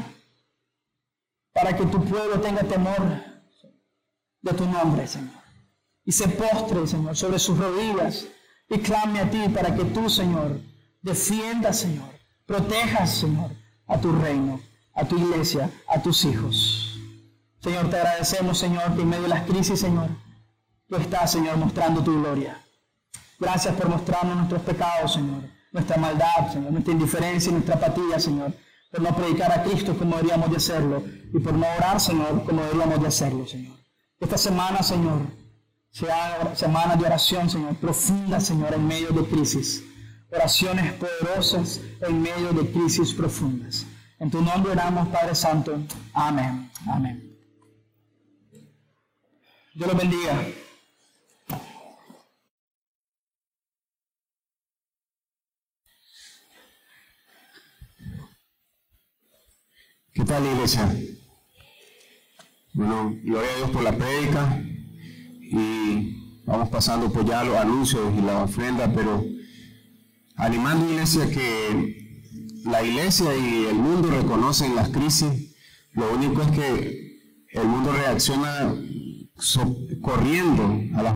para que tu pueblo tenga temor de tu nombre, Señor. Y se postre, Señor, sobre sus rodillas y clame a ti para que tú, Señor, defiendas, Señor, protejas, Señor, a tu reino, a tu iglesia, a tus hijos. Señor, te agradecemos, Señor, que en medio de las crisis, Señor, tú estás, Señor, mostrando tu gloria. Gracias por mostrarnos nuestros pecados, Señor, nuestra maldad, Señor, nuestra indiferencia y nuestra apatía, Señor, por no predicar a Cristo como deberíamos de hacerlo y por no orar, Señor, como deberíamos de hacerlo, Señor. Esta semana, Señor, sea semana de oración, Señor, profunda, Señor, en medio de crisis. Oraciones poderosas en medio de crisis profundas. En tu nombre oramos, Padre Santo. Amén. Amén. Dios los bendiga. ¿Qué tal, iglesia? Bueno, gloria a Dios por la prédica y vamos pasando por ya los anuncios y la ofrenda, pero animando, iglesia, que la iglesia y el mundo reconocen las crisis. Lo único es que el mundo reacciona so- corriendo a las